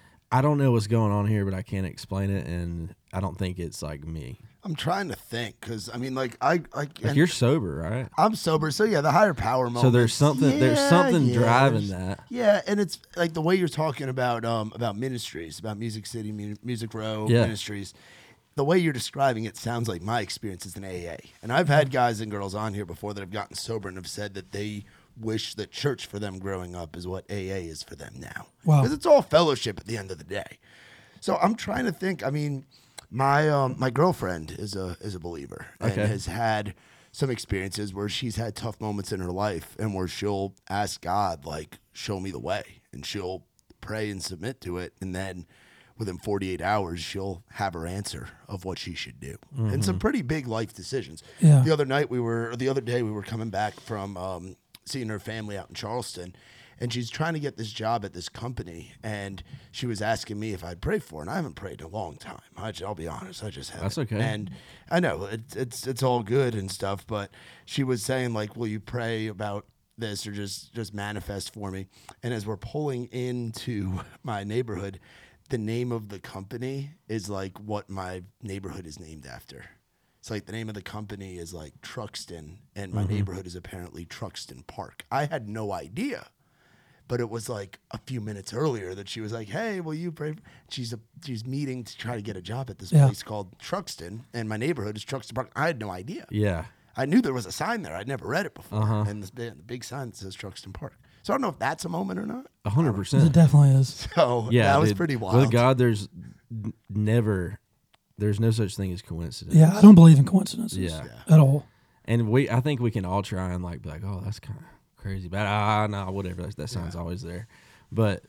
I don't know what's going on here, but I can't explain it, and I don't think it's like me?
I'm trying to think because I mean, like I, I
like you're sober, right?
I'm sober, so yeah, the higher power moment.
So there's something,
yeah,
there's something
yeah,
driving
there's,
that.
Yeah, and it's like the way you're talking about um about ministries, about Music City, Mu- Music Row
yeah.
Ministries. The way you're describing it sounds like my experience as an A A. And I've had guys and girls on here before that have gotten sober and have said that they wish that church for them growing up is what A A is for them now.
Wow.
Because it's all fellowship at the end of the day. So I'm trying to think. I mean, my um, my girlfriend is a is a believer and
okay.
has had some experiences where she's had tough moments in her life and where she'll ask God, like, show me the way. And she'll pray and submit to it. And then within forty-eight hours, she'll have her answer of what she should do. Mm-hmm. And some pretty big life decisions.
Yeah.
The other night we were, or the other day we were coming back from um, seeing her family out in Charleston, and she's trying to get this job at this company, and she was asking me if I'd pray for her, and I haven't prayed in a long time. I, I'll be honest, I just haven't.
That's okay.
And I know it, it's it's all good and stuff, but she was saying, like, will you pray about this or just just manifest for me? And as we're pulling into my neighborhood, the name of the company is like what my neighborhood is named after. It's like the name of the company is like Truxton, and my mm-hmm. neighborhood is apparently Truxton Park. I had no idea, but it was like a few minutes earlier that she was like, "Hey, will you pray?" She's a she's meeting to try to get a job at this yeah. place called Truxton, and my neighborhood is Truxton Park. I had no idea.
Yeah,
I knew there was a sign there. I'd never read it before,
uh-huh.
and the, the big sign that says Truxton Park. So I don't know if that's a moment or not.
A hundred percent.
It definitely is.
So
yeah,
that was
dude,
pretty wild.
With God, there's n- never, there's no such thing as coincidence.
Yeah, I don't believe in coincidences
yeah.
yeah. at all.
And we, I think we can all try and like be like, oh, that's kind of crazy, but ah, no, nah, whatever. That, that sounds yeah. always there. But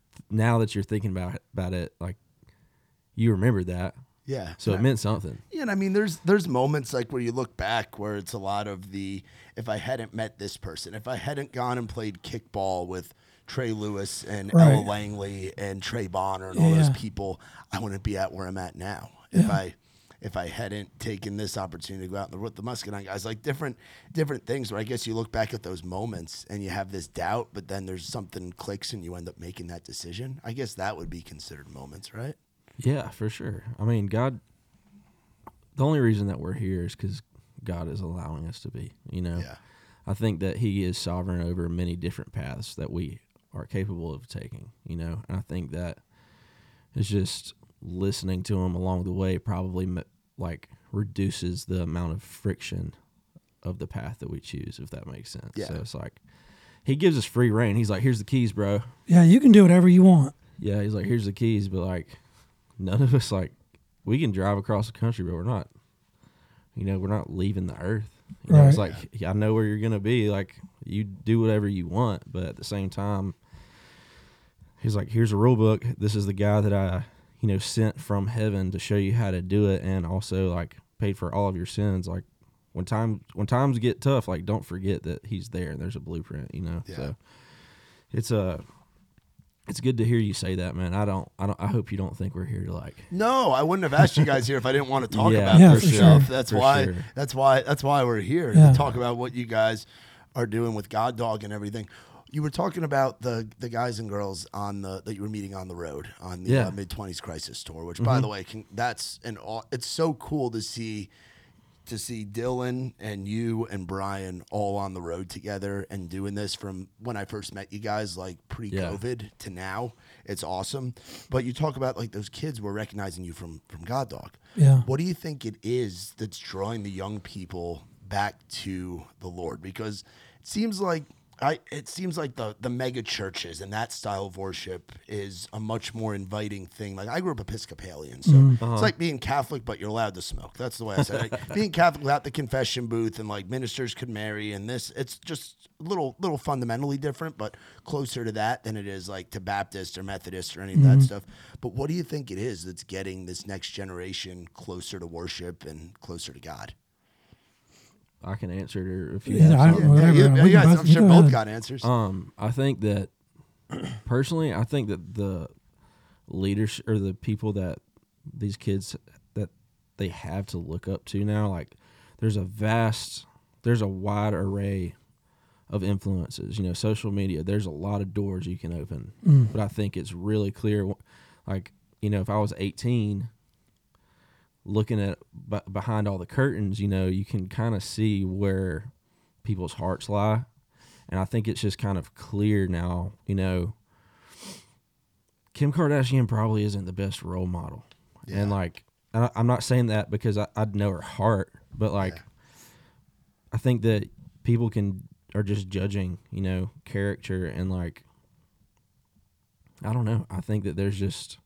now that you're thinking about about it, like you remember that.
Yeah.
So it meant something.
Yeah, and I mean, there's there's moments like where you look back where it's a lot of the, if I hadn't met this person, if I hadn't gone and played kickball with Trey Lewis and
right.
Ella Langley and Trey Bonner and all
yeah.
those people, I wouldn't be at where I'm at now. If
yeah.
I if I hadn't taken this opportunity to go out and with the Muscadine guys, like different different things where I guess you look back at those moments and you have this doubt, but then there's something clicks and you end up making that decision. I guess that would be considered moments, right?
Yeah, for sure. I mean, God, the only reason that we're here is because God is allowing us to be, you know?
Yeah.
I think that he is sovereign over many different paths that we are capable of taking, you know. And I think that it's just listening to him along the way probably like reduces the amount of friction of the path that we choose, if that makes sense.
Yeah.
So it's like he gives us free reign. He's like, here's the keys, bro.
Yeah, you can do whatever you want.
Yeah, he's like, here's the keys, but like none of us, like, we can drive across the country, but we're not, you know, we're not leaving the earth. You know,
Right.
it's like, I know where you're gonna be. Like, you do whatever you want, but at the same time, he's like, here's a rule book. This is the guy that I, you know, sent from heaven to show you how to do it, and also like paid for all of your sins. Like, when time when times get tough, like, don't forget that he's there and there's a blueprint, you know.
Yeah.
So it's a it's good to hear you say that, man. I don't I don't I hope you don't think we're here to like
No, I wouldn't have asked you guys here if I didn't want to talk
Yeah,
about
Yeah,
this
for
stuff.
sure.
That's
For
why.
sure.
That's why. That's why we're here
Yeah.
to talk about what you guys are doing with God Dog and everything. You were talking about the the guys and girls on the that you were meeting on the road on the
Yeah.
uh, mid twenties crisis tour. Which, by the way, can, that's an aw- it's so cool to see to see Dylan and you and Brian all on the road together and doing this from when I first met you guys, like pre-COVID to now. It's awesome. But you talk about like those kids were recognizing you from from God Dog.
Yeah.
What do you think it is that's drawing the young people back to the Lord? Because it seems like I it seems like the the mega churches and that style of worship is a much more inviting thing. Like, I grew up Episcopalian, so it's like being Catholic, but you're allowed to smoke. That's the way I said it. Like, being Catholic without the confession booth and like ministers could marry, and this it's just a little little fundamentally different, but closer to that than it is like to Baptist or Methodist or any of that stuff. But what do you think it is that's getting this next generation closer to worship and closer to God?
I can answer it, or if you
Either
have
I-
something.
Whatever,
Yeah, you-
we
you
can
guys,
both-
I'm
you
sure
go
both
ahead.
got answers.
Um, I think that personally, I think that the leadership or the people that these kids that they have to look up to now, like, there's a vast, there's a wide array of influences. You know, social media, there's a lot of doors you can open, but I think it's really clear. Like, you know, if I was eighteen, looking at b- behind all the curtains, you know, you can kind of see where people's hearts lie. And I think it's just kind of clear now, you know, Kim Kardashian probably isn't the best role model.
Yeah.
And like, I, I'm not saying that because I, I know her heart, but like,
Yeah.
I think that people can, are just judging, you know, character and like, I don't know. I think that there's just,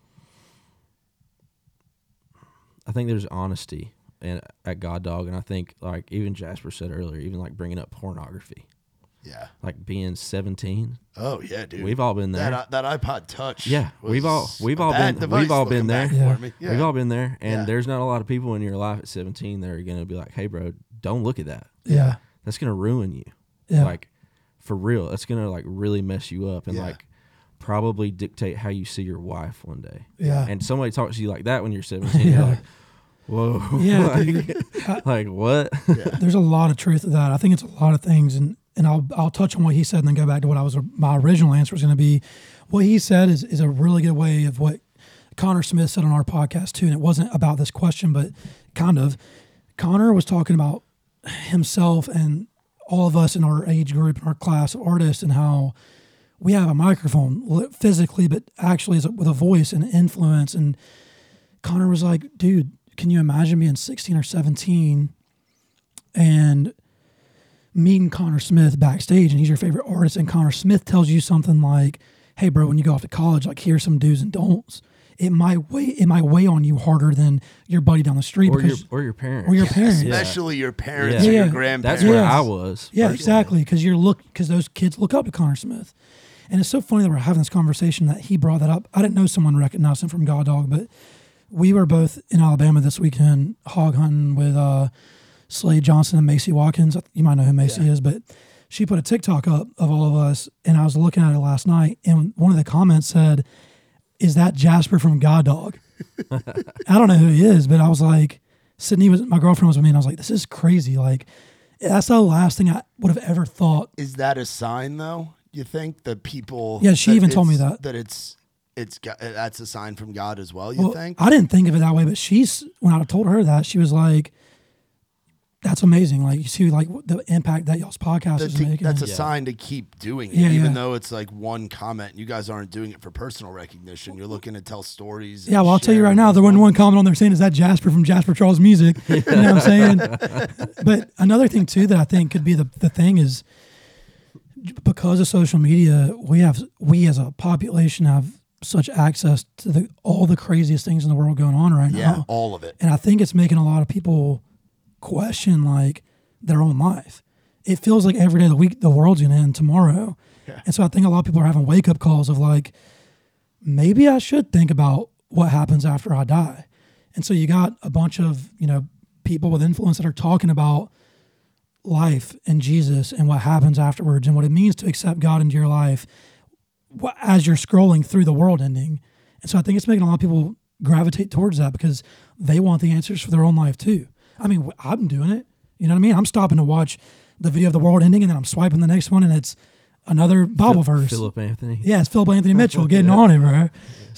I think there's honesty and at God Dog, and I think like even Jasper said earlier, even like bringing up pornography,
Yeah.
like being seventeen.
Oh yeah, dude.
We've all been there.
That, that iPod Touch.
Yeah,
was
we've all we've
a
all
bad
been
device
we've all
looking
been there.
back
Yeah.
for me. Yeah.
We've all been there, and
Yeah.
there's not a lot of people in your life at seventeen that are going to be like, "Hey, bro, don't look at that.
Yeah.
That's going to ruin you."
Yeah.
Like, for real, that's going to like really mess you up and
Yeah.
like probably dictate how you see your wife one day.
Yeah.
And somebody talks to you like that when you're seventeen,
Yeah.
you're like, "Whoa,
Yeah,
like,
dude. I-
like what?"
There's a lot of truth to that. I think it's a lot of things, and and I'll I'll touch on what he said and then go back to what I was my original answer was going to be. What he said is is a really good way of what Connor Smith said on our podcast too, and it wasn't about this question, but kind of. Connor was talking about himself and all of us in our age group, in our class of artists, and how we have a microphone li- physically, but actually as a, with a voice and influence. And Connor was like, dude, can you imagine being sixteen or seventeen and meeting Connor Smith backstage, and he's your favorite artist, and Connor Smith tells you something like, hey, bro, when you go off to college, like, here's some do's and don'ts. It might weigh, it might weigh on you harder than your buddy down the street.
or your
because,
or your parents.
or your parents.
Yeah.
Especially your parents
Yeah.
or your
Yeah.
grandparents.
That's where
Yeah.
I was.
Yeah,
personally.
exactly. Because you're look because those kids look up to Connor Smith, and it's so funny that we're having this conversation that he brought that up. I didn't know someone recognized him from God Dog, but we were both in Alabama this weekend hog hunting with uh, Slade Johnson and Macy Watkins. You might know who Macy
Yeah.
is, but she put a TikTok up of all of us, and I was looking at it last night, and one of the comments said, "Is that Jasper from God Dog?" I don't know who he is, but I was like, Sydney was my girlfriend was with me, and I was like, this is crazy. Like, that's the last thing I would have ever thought.
Is that a sign, though? You think that people?
Yeah, she
that
even told me
it's-
that.
that it's it's go- that's a sign from God as well. You
Well,
think?
I didn't think of it that way, but she's when I told her that, she was like, that's amazing. Like you see, like the impact that y'all's podcast
That's,
is
a,
making.
that's a
Yeah.
sign to keep doing it,
Yeah,
even
yeah.
though it's like one comment. You guys aren't doing it for personal recognition. You're looking to tell stories.
Yeah,
and
well, I'll tell you
share
right now,
those
the one one
moments.
comment on there saying is that Jasper from Jasper Charles Music. You know what I'm saying? But another thing too that I think could be the the thing is because of social media, we have we as a population have such access to the all the craziest things in the world going on right
Yeah,
now.
all of it.
And I think it's making a lot of people question like their own life. It feels like every day of the week the world's gonna end tomorrow.
Yeah.
And so I think a lot of people are having wake up calls of like, maybe I should think about what happens after I die. And so you got a bunch of, you know, people with influence that are talking about life and Jesus and what happens afterwards and what it means to accept God into your life wh- as you're scrolling through the world ending. And so I think it's making a lot of people gravitate towards that because they want the answers for their own life too. I mean, wh- I'm doing it. You know what I mean? I'm stopping to watch the video of the world ending and then I'm swiping the next one and it's another Bible verse.
Philip Anthony.
Yeah, it's Philip Anthony Mitchell getting on it, bro.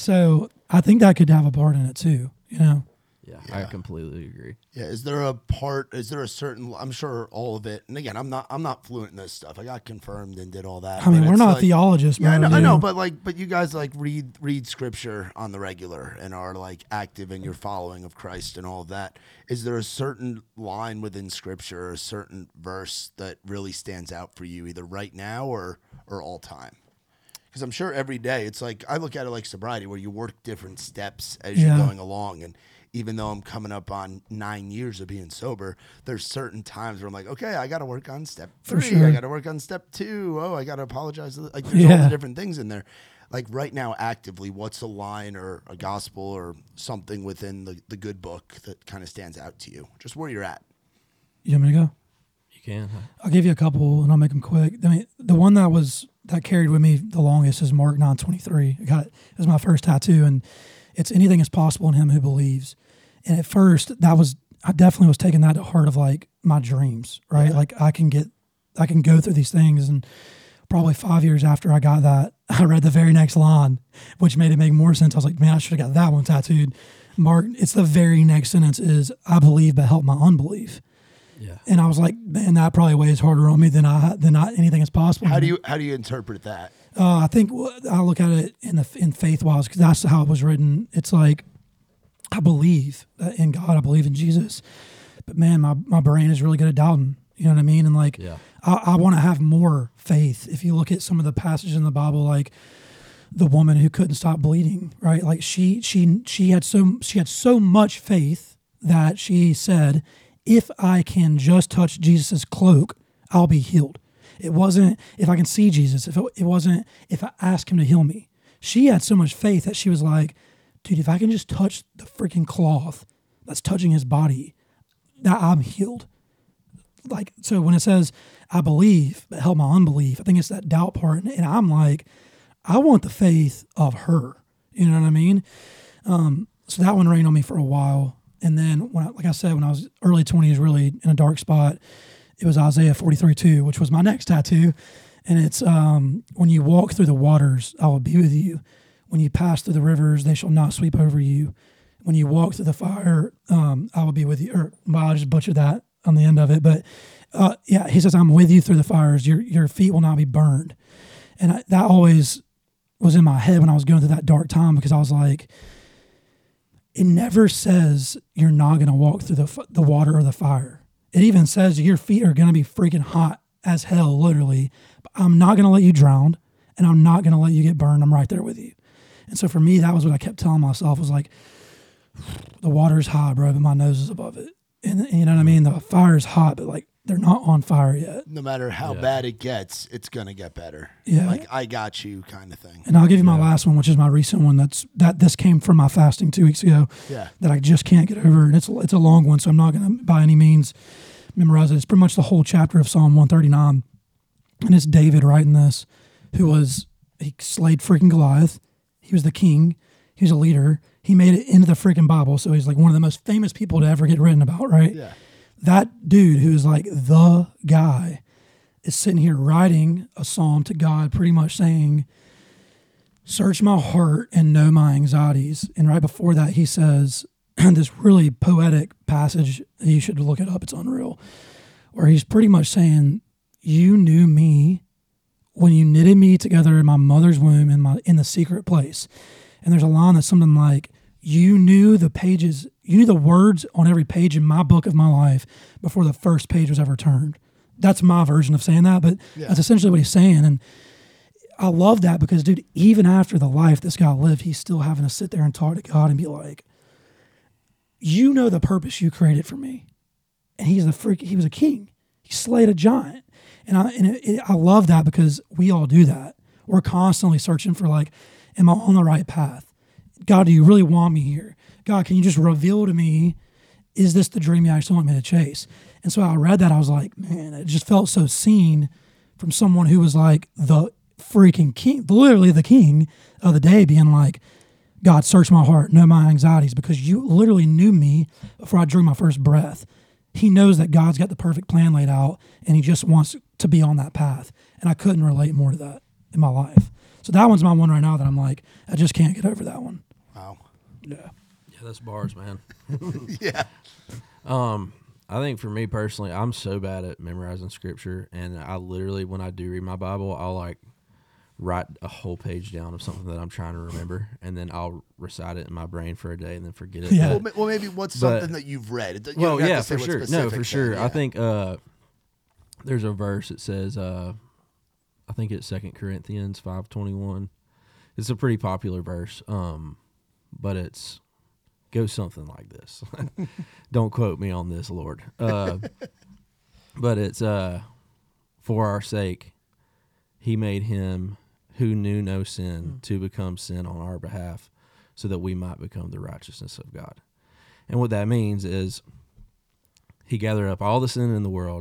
So I think that could have a part in it too, you know?
Yeah, I completely agree.
Yeah, is there a part? Is there a certain? I'm sure all of it. And again, I'm not. I'm not fluent in this stuff. I got confirmed and did all that.
I mean,
but
we're
it's
not
like-
theologists,
Yeah, I
bro.
know, I know,
dude.
but like, but you guys like read read scripture on the regular and are like active in your following of Christ and all of that. Is there a certain line within scripture, or a certain verse that really stands out for you, either right now or or all time? Because I'm sure every day it's like I look at it like sobriety, where you work different steps as
Yeah.
you're going along. And even though I'm coming up on nine years of being sober, there's certain times where I'm like, okay, I got to work on step
For
three.
sure.
I got to work on step two. Oh, I got to apologize. Like there's all
Yeah.
the different things in there. Like right now, actively, what's a line or a gospel or something within the, the good book that kind of stands out to you? Just where you're at.
You want me to go?
You can. Huh?
I'll give you a couple and I'll make them quick. I mean, the one that was that carried with me the longest is Mark nine twenty-three. I got it. It was my first tattoo, and it's anything is possible in him who believes. And at first, that was I definitely was taking that to heart of like my dreams, right? Like I can get, I can go through these things, and probably five years after I got that, I read the very next line, which made it make more sense. I was like, man, I should have got that one tattooed. Mark, it's the very next sentence is, I believe, but help my unbelief.
Yeah.
And I was like, man, that probably weighs harder on me than I than I, anything is possible.
How do you how do you interpret that?
Uh, I think well, I look at it in the in faith wise because that's how it was written. It's like I believe in God, I believe in Jesus, but man, my, my brain is really good at doubting. You know what I mean? And like,
Yeah.
I, I want to have more faith. If you look at some of the passages in the Bible, like the woman who couldn't stop bleeding, right? Like she she she had so she had so much faith that she said, if I can just touch Jesus's cloak, I'll be healed. It wasn't if I can see Jesus. If it, it wasn't if I ask him to heal me. She had so much faith that she was like, dude, if I can just touch the freaking cloth that's touching his body, that I'm healed. Like, so when it says, I believe, but help my unbelief, I think it's that doubt part. And, and I'm like, I want the faith of her. You know what I mean? Um, so that one rained on me for a while. And then, when I, like I said, when I was early twenties, really in a dark spot, it was Isaiah forty-three two, which was my next tattoo. And it's, um, when you walk through the waters, I will be with you. When you pass through the rivers, they shall not sweep over you. When you walk through the fire, um, I will be with you. Or, well, I just butchered that on the end of it. But, uh, yeah, he says, I'm with you through the fires. Your your feet will not be burned. And I, that always was in my head when I was going through that dark time, because I was like, it never says you're not going to walk through the the water or the fire. It even says your feet are going to be freaking hot as hell, literally. But I'm not going to let you drown, and I'm not going to let you get burned. I'm right there with you. And so for me, that was what I kept telling myself, was like, the water's hot, bro, but my nose is above it. And, and you know what I mean? The fire's hot, but like they're not on fire yet.
No matter how
Yeah.
bad it gets, it's gonna get better.
Yeah.
Like I got you kind of thing.
And I'll give you my last one, which is my recent one. That's that this came from my fasting two weeks ago.
Yeah.
That I just can't get over. And it's it's a long one, so I'm not going to by any means memorize it. It's pretty much the whole chapter of Psalm one thirty-nine, and it's David writing this, who was he slayed freaking Goliath. He was the king. He was a leader. He made it into the freaking Bible, so he's like one of the most famous people to ever get written about, right?
Yeah.
That dude who is like the guy is sitting here writing a psalm to God, pretty much saying, search my heart and know my anxieties. And right before that, he says, this really poetic passage. You should look it up. It's unreal. Where he's pretty much saying, you knew me when you knitted me together in my mother's womb in my in the secret place. And there's a line that's something like, you knew the pages, you knew the words on every page in my book of my life before the first page was ever turned. That's my version of saying that, but
Yeah.
that's essentially what he's saying. And I love that because, dude, even after the life this guy lived, he's still having to sit there and talk to God and be like, you know the purpose you created for me. And he's the freak, he was a king. He slayed a giant. And I, and it, it, I love that because we all do that. We're constantly searching for like, am I on the right path? God, do you really want me here? God, can you just reveal to me, is this the dream you actually want me to chase? And so I read that, I was like, man, it just felt so seen from someone who was like the freaking king, literally the king of the day, being like, God, search my heart, know my anxieties, because you literally knew me before I drew my first breath. He knows that God's got the perfect plan laid out, and he just wants to be on that path. And I couldn't relate more to that in my life. So that one's my one right now that I'm like, I just can't get over that one.
Wow.
Yeah.
Yeah, that's bars, man.
Yeah.
Um, I think for me personally, I'm so bad at memorizing scripture, and I literally, when I do read my Bible, I'll like write a whole page down of something that I'm trying to remember, and then I'll recite it in my brain for a day and then forget it.
Yeah.
Well, ma- well, maybe what's
But-
something that you've read? It- you
Well,
don't have
yeah,
to say
for
what
sure. No,
specific
for
thing,
sure.
yeah.
I think uh, there's a verse that says, uh, I think it's Second Corinthians five twenty one. It's a pretty popular verse, um, but it's goes something like this. Don't quote me on this, Lord. Uh, but it's uh, for our sake, He made him who knew no sin to become sin on our behalf, so that we might become the righteousness of God. And what that means is he gathered up all the sin in the world,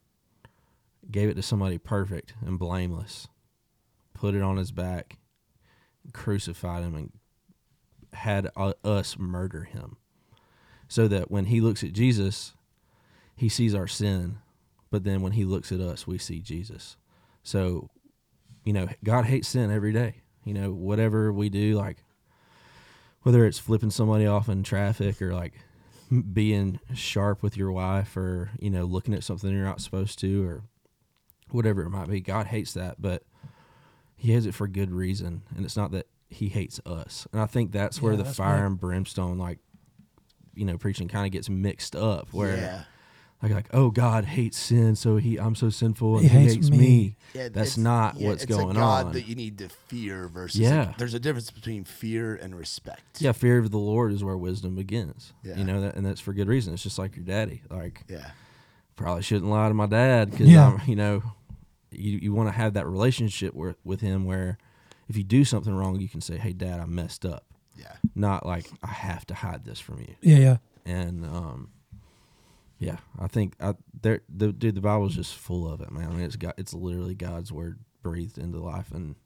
gave it to somebody perfect and blameless, put it on his back, crucified him, and had uh, us murder him. So that when he looks at Jesus, he sees our sin, but then when he looks at us, we see Jesus. So, you know, God hates sin every day. You know, whatever we do, like whether it's flipping somebody off in traffic or like being sharp with your wife or, you know, looking at something you're not supposed to or whatever it might be, God hates that, but he has it for good reason. And it's not that he hates us. And I think that's where
Yeah,
the
that's
fire
right.
and brimstone, like, you know, preaching kind of gets mixed up where
Yeah.
like, like, oh, God hates sin, so he I'm so sinful and
He
he,
hates
hates
me.
me.
Yeah,
That's
it's-
not
yeah,
what's
it's
going
a God
on.
that you need to fear versus
Yeah.
like, there's a difference between fear and respect.
Yeah, fear of the Lord is where wisdom begins.
Yeah.
You know, that, and that's for good reason. It's just like your daddy. Like,
Yeah.
probably shouldn't lie to my dad because,
Yeah.
you know, you, you want to have that relationship with, with him where if you do something wrong, you can say, hey, Dad, I messed up.
Yeah.
Not like, I have to hide this from you.
Yeah, yeah.
And, um, yeah, I think I, there, the dude, the Bible's just full of it, man. I mean, it's got, it's literally God's word breathed into life, and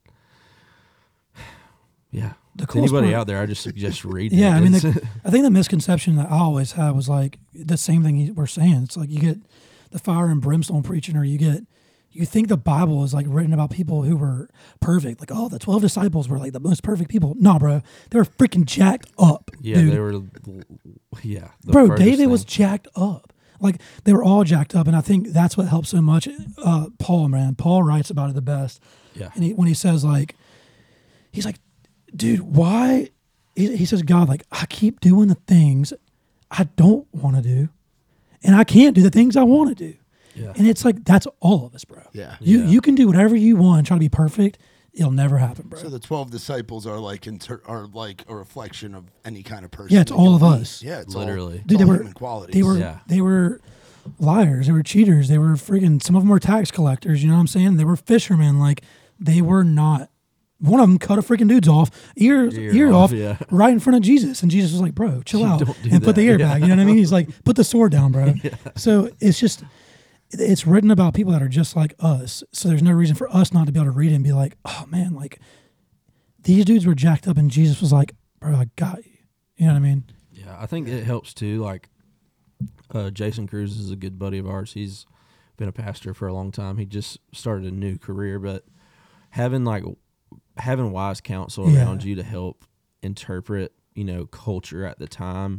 yeah,
The
to
coolest
anybody
part-
out there, I just suggest reading.
Yeah,
it.
I mean,
It's-
the, I think the misconception that I always had was like the same thing you- we're saying. It's like you get the fire and brimstone preaching, or you get you think the Bible is like written about people who were perfect. Like, oh, the twelve disciples were like the most perfect people. No, bro, they were freaking jacked up.
yeah,
dude.
they were, yeah, the
Bro,
furthest
David was
thing.
jacked up. Like they were all jacked up, and I think that's what helps so much. Uh, Paul, man, Paul writes about it the best.
Yeah.
And he, when he says like, he's like, dude, why? He, he says, God, like I keep doing the things I don't want to do, and I can't do the things I want to do.
Yeah.
And it's like that's all of us, bro.
Yeah.
You
Yeah.
you can do whatever you want and try to be perfect. It'll never happen, bro.
So the twelve disciples are like inter- are like a reflection of any kind of person.
Yeah, it's
that
all
you'll
of
meet.
us.
Yeah, it's
Literally.
all,
Dude,
it's
they
all
were
human qualities.
they were
Yeah.
they were liars. They were cheaters. They were friggin' some of them were tax collectors. You know what I'm saying? They were fishermen. Like they were not. One of them cut a freaking dude's off ears
Ear
ear,
off,
off,
yeah.
right in front of Jesus, and Jesus was like, "Bro, chill out
Don't do
and put the
that.
ear
Yeah.
back." You know what I mean? He's like, "Put the sword down, bro." So it's just it's written about people that are just like us. So there's no reason for us not to be able to read it and be like, "Oh man, like these dudes were jacked up," and Jesus was like, "Bro, I got you." You know what I mean?
Yeah, I think it helps too. Like, uh, Jason Cruz is a good buddy of ours. He's been a pastor for a long time. He just started a new career, but having like having wise counsel
Yeah.
around you to help interpret, you know, culture at the time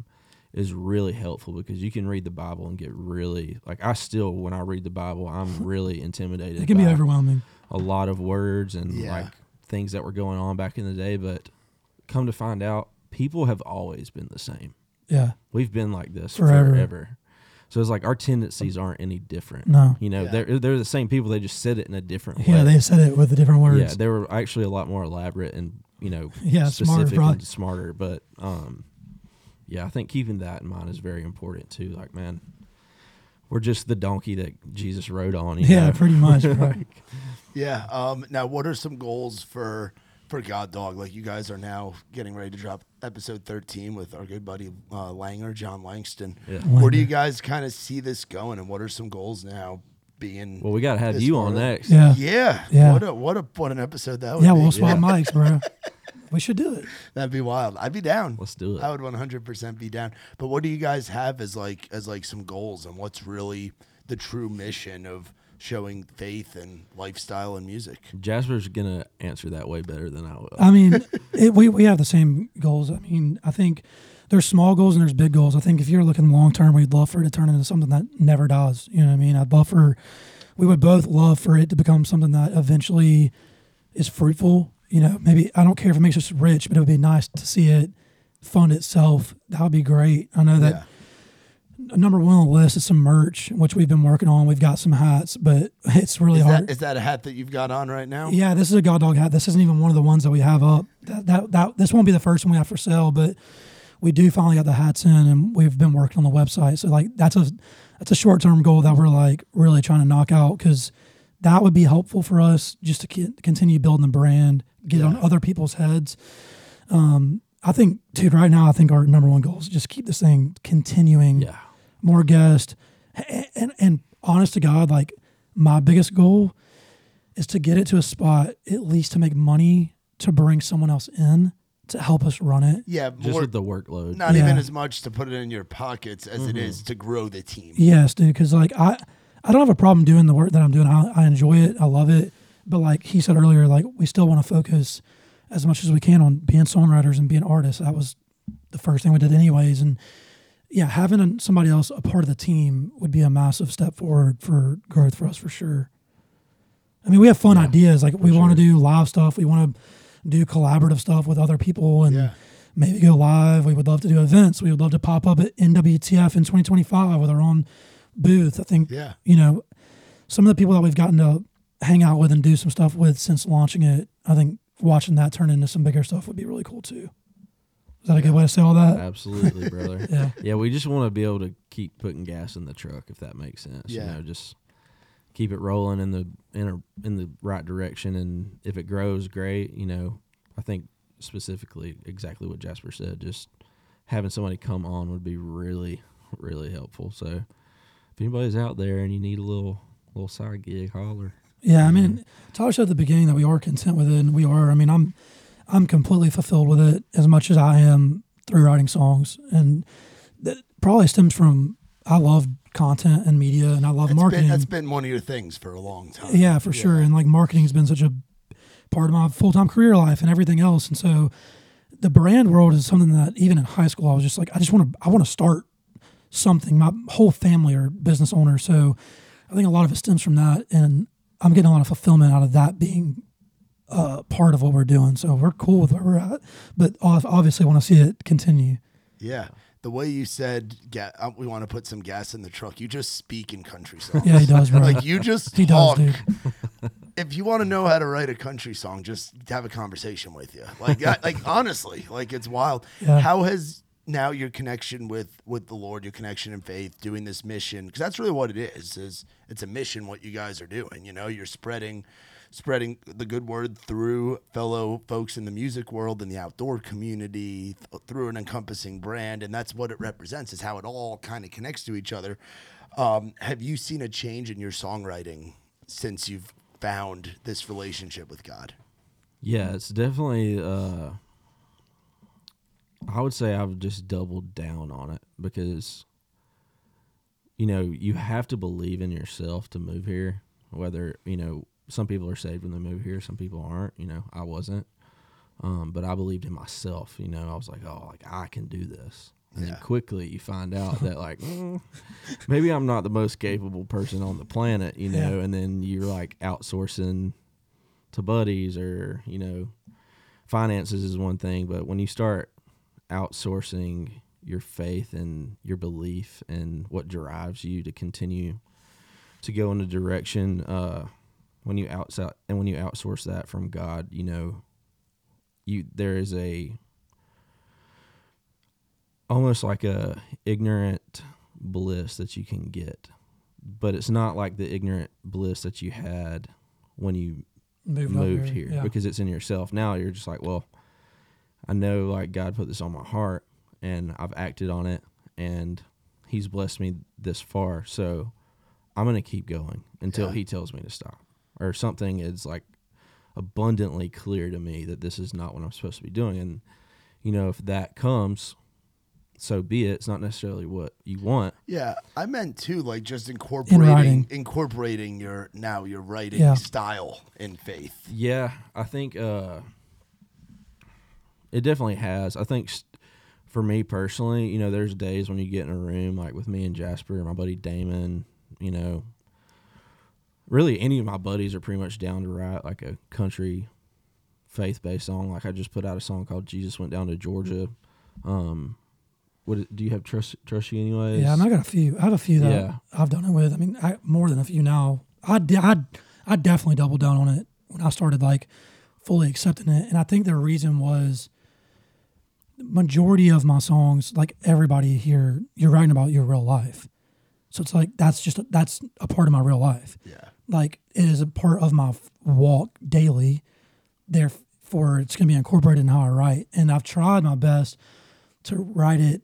is really helpful because you can read the Bible and get really like I still when I read the Bible I'm really intimidated.
It can be
by
overwhelming.
A lot of words and
Yeah.
like things that were going on back in the day, but come to find out, people have always been the same.
Yeah.
We've been like this
Forever.
forever. So it's like our tendencies aren't any different.
No.
You know,
Yeah.
they're they're the same people. They just said it in a different way.
Yeah, they said it with the different words.
Yeah, they were actually a lot more elaborate and you know
Yeah, smarter,
specific
probably.
and smarter. But um, yeah, I think keeping that in mind is very important too. Like, man, we're just the donkey that Jesus rode on. You
Yeah,
know?
pretty much. Right.
Yeah. Um, now, what are some goals for for God Dog? Like, you guys are now getting ready to drop episode thirteen with our good buddy uh, Langer, John Langston.
Yeah.
Where do
Langer.
you guys kind of see this going, and what are some goals now being?
Well, we got to have
this
you
far
on
in?
next.
Yeah.
Yeah.
Yeah.
What a what a what an episode that would
Yeah,
be.
we'll swap mics, bro. We should do it.
That'd be wild. I'd be down.
Let's do it.
I would one hundred percent be down. But what do you guys have as like as like some goals, and what's really the true mission of showing faith and lifestyle and music?
Jasper's gonna answer that way better than I will.
I mean, it, we we have the same goals. I mean, I think there's small goals and there's big goals. I think if you're looking long term, we'd love for it to turn into something that never dies. You know what I mean? I'd love for, we would both love for it to become something that eventually is fruitful. You know, maybe I don't care if it makes us rich, but it would be nice to see it fund itself. That would be great. I know that.
Yeah.
Number one on the list is some merch, which we've been working on. We've got some hats, but it's really
Is
hard.
that is that a hat that you've got on right now?
Yeah, this is a God Dog hat. This isn't even one of the ones that we have up. That, that that this won't be the first one we have for sale, but we do finally got the hats in, and we've been working on the website. So like that's a that's a short term goal that we're like really trying to knock out because that would be helpful for us just to ke- continue building the brand, get it on other people's heads. Um, I think, dude, right now I think our number one goal is just keep this thing continuing.
Yeah.
More guests, and, and and honest to God, like my biggest goal is to get it to a spot at least to make money to bring someone else in to help us run it.
Yeah,
Just
more,
with the workload.
not
Yeah.
even as much to put it in your pockets as it is to grow the team.
Yes, dude, because like I I don't have a problem doing the work that I'm doing. I, I enjoy it. I love it. But like he said earlier, like we still want to focus as much as we can on being songwriters and being artists. That was the first thing we did anyways, and yeah, having somebody else a part of the team would be a massive step forward for growth for us for sure. I mean, we have fun
Yeah,
ideas. Like we
for
want to
sure.
do live stuff. We want to do collaborative stuff with other people and
Yeah.
maybe go live. We would love to do events. We would love to pop up at N W T F in twenty twenty-five with our own booth. I think,
Yeah.
you know, some of the people that we've gotten to hang out with and do some stuff with since launching it, I think watching that turn into some bigger stuff would be really cool too. Is that a good way to say all that?
Absolutely, brother.
Yeah.
Yeah, we just want to be able to keep putting gas in the truck, if that makes sense.
Yeah.
You know, just keep it rolling in the in a, in the right direction, and if it grows, great. You know, I think specifically exactly what Jasper said. Just having somebody come on would be really, really helpful. So, if anybody's out there and you need a little little side gig, holler.
Yeah, I mean, Tyler said at the beginning that we are content with it, and we are. I mean, I'm I'm completely fulfilled with it as much as I am through writing songs, and that probably stems from I love content and media, and I love
That's
marketing.
been, that's been one of your things for a long time.
Yeah, for sure. And like marketing has been such a part of my full time career life and everything else. And so the brand world is something that even in high school I was just like, I just want to I want to start something. My whole family are business owners, so I think a lot of it stems from that, and I'm getting a lot of fulfillment out of that being uh, part of what we're doing. So we're cool with where we're at, but ob- obviously want to see it continue.
Yeah. The way you said, ga- uh, we want to put some gas in the truck, you just speak in country songs.
Yeah, he does, bro.
Like you just
He does,
talk.
dude.
If you want to know how to write a country song, just have a conversation with you. Like, I, like honestly, like it's wild.
Yeah.
How has now your connection with with the Lord, your connection in faith, doing this mission? Because that's really what it is. Is it's a mission what you guys are doing. You know, you're spreading spreading the good word through fellow folks in the music world and the outdoor community th- through an encompassing brand, and that's what it represents. Is how it all kind of connects to each other. Um, have you seen a change in your songwriting since you've found this relationship with God?
Yeah, it's definitely. Uh, I would say I've just doubled down on it because, you know, you have to believe in yourself to move here. Whether, you know, some people are saved when they move here, some people aren't. You know, I wasn't, um, but I believed in myself. You know, I was like, oh, like I can do this. And
Yeah.
then quickly you find out that like mm, maybe I'm not the most capable person on the planet, you know,
Yeah.
and then you're like outsourcing to buddies or, you know, finances is one thing, but when you start outsourcing your faith and your belief and what drives you to continue to go in a direction, uh, when you outside and when you outsource that from God, you know, you there is a almost like a ignorant bliss that you can get, but it's not like the ignorant bliss that you had when you
Moved,
moved
up
here,
Yeah.
because it's in yourself. Now you're just like, well, I know like God put this on my heart and I've acted on it and he's blessed me this far. So I'm going to keep going until
Yeah.
he tells me to stop, or something is like abundantly clear to me that this is not what I'm supposed to be doing. And, you know, if that comes, so be it. It's not necessarily what you want.
Yeah, I meant too, like just incorporating
writing.
incorporating your now your writing
Yeah.
style in faith.
Yeah, I think uh, it definitely has. I think st- for me personally, you know, there's days when you get in a room like with me and Jasper and my buddy Damon, you know, really any of my buddies are pretty much down to write like a country faith-based song. Like I just put out a song called Jesus Went Down to Georgia. Um, what do you have trust trust you anyways?
Yeah, I, mean, I got a few. I have a few that
Yeah.
I've done it with. I mean, I, more than a few now. I di- I I definitely doubled down on it when I started like fully accepting it, and I think the reason was the majority of my songs, like everybody here, you're writing about your real life. So it's like that's just a, that's a part of my real life.
Yeah.
Like it is a part of my f- walk daily. Therefore, it's going to be incorporated in how I write, and I've tried my best to write it.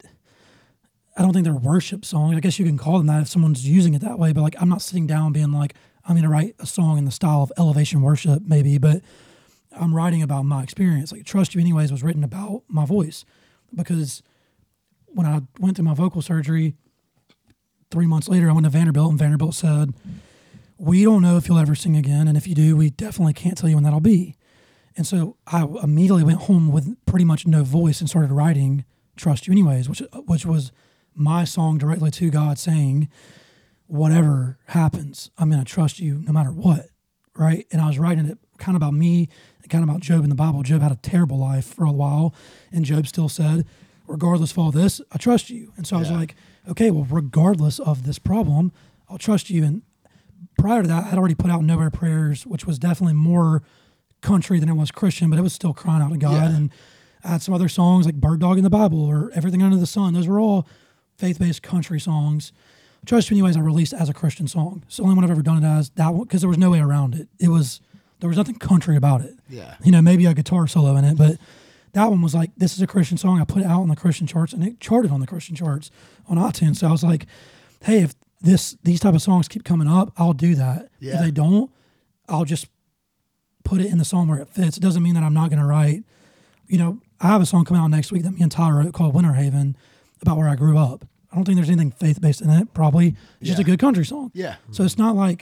I don't think they're worship songs. I guess you can call them that if someone's using it that way. But like, I'm not sitting down being like, I'm going to write a song in the style of elevation worship, maybe. But I'm writing about my experience. Like, Trust You Anyways was written about my voice, because when I went through my vocal surgery, three months later, I went to Vanderbilt, and Vanderbilt said, we don't know if you'll ever sing again, and if you do, we definitely can't tell you when that'll be. And so I immediately went home with pretty much no voice and started writing Trust You Anyways, which which was my song directly to God, saying, whatever happens, I'm going to trust you no matter what, right? And I was writing it kind of about me and kind of about Job in the Bible. Job had a terrible life for a while, and Job still said, regardless of all this, I trust you. And so I was
Yeah.
like, okay, well, regardless of this problem, I'll trust you. And prior to that, I had already put out Nowhere Prayers, which was definitely more country than it was Christian, but it was still crying out to God.
Yeah.
And I had some other songs like Bird Dog in the Bible or Everything Under the Sun. Those were all faith-based country songs. Trust You Anyways, I released as a Christian song. It's the only one I've ever done it as, that one, because there was no way around it. It was, there was nothing country about it.
Yeah.
You know, maybe a guitar solo in it, but that one was like, this is a Christian song. I put it out on the Christian charts, and it charted on the Christian charts on iTunes. So I was like, hey, if this these type of songs keep coming up, I'll do that.
Yeah.
If they don't, I'll just put it in the song where it fits. It doesn't mean that I'm not going to write. You know, I have a song coming out next week that me and Tyler wrote called Winter Haven, about where I grew up. I don't think there's anything faith-based in it, probably. It's just
Yeah.
a good country song.
Yeah.
So it's not like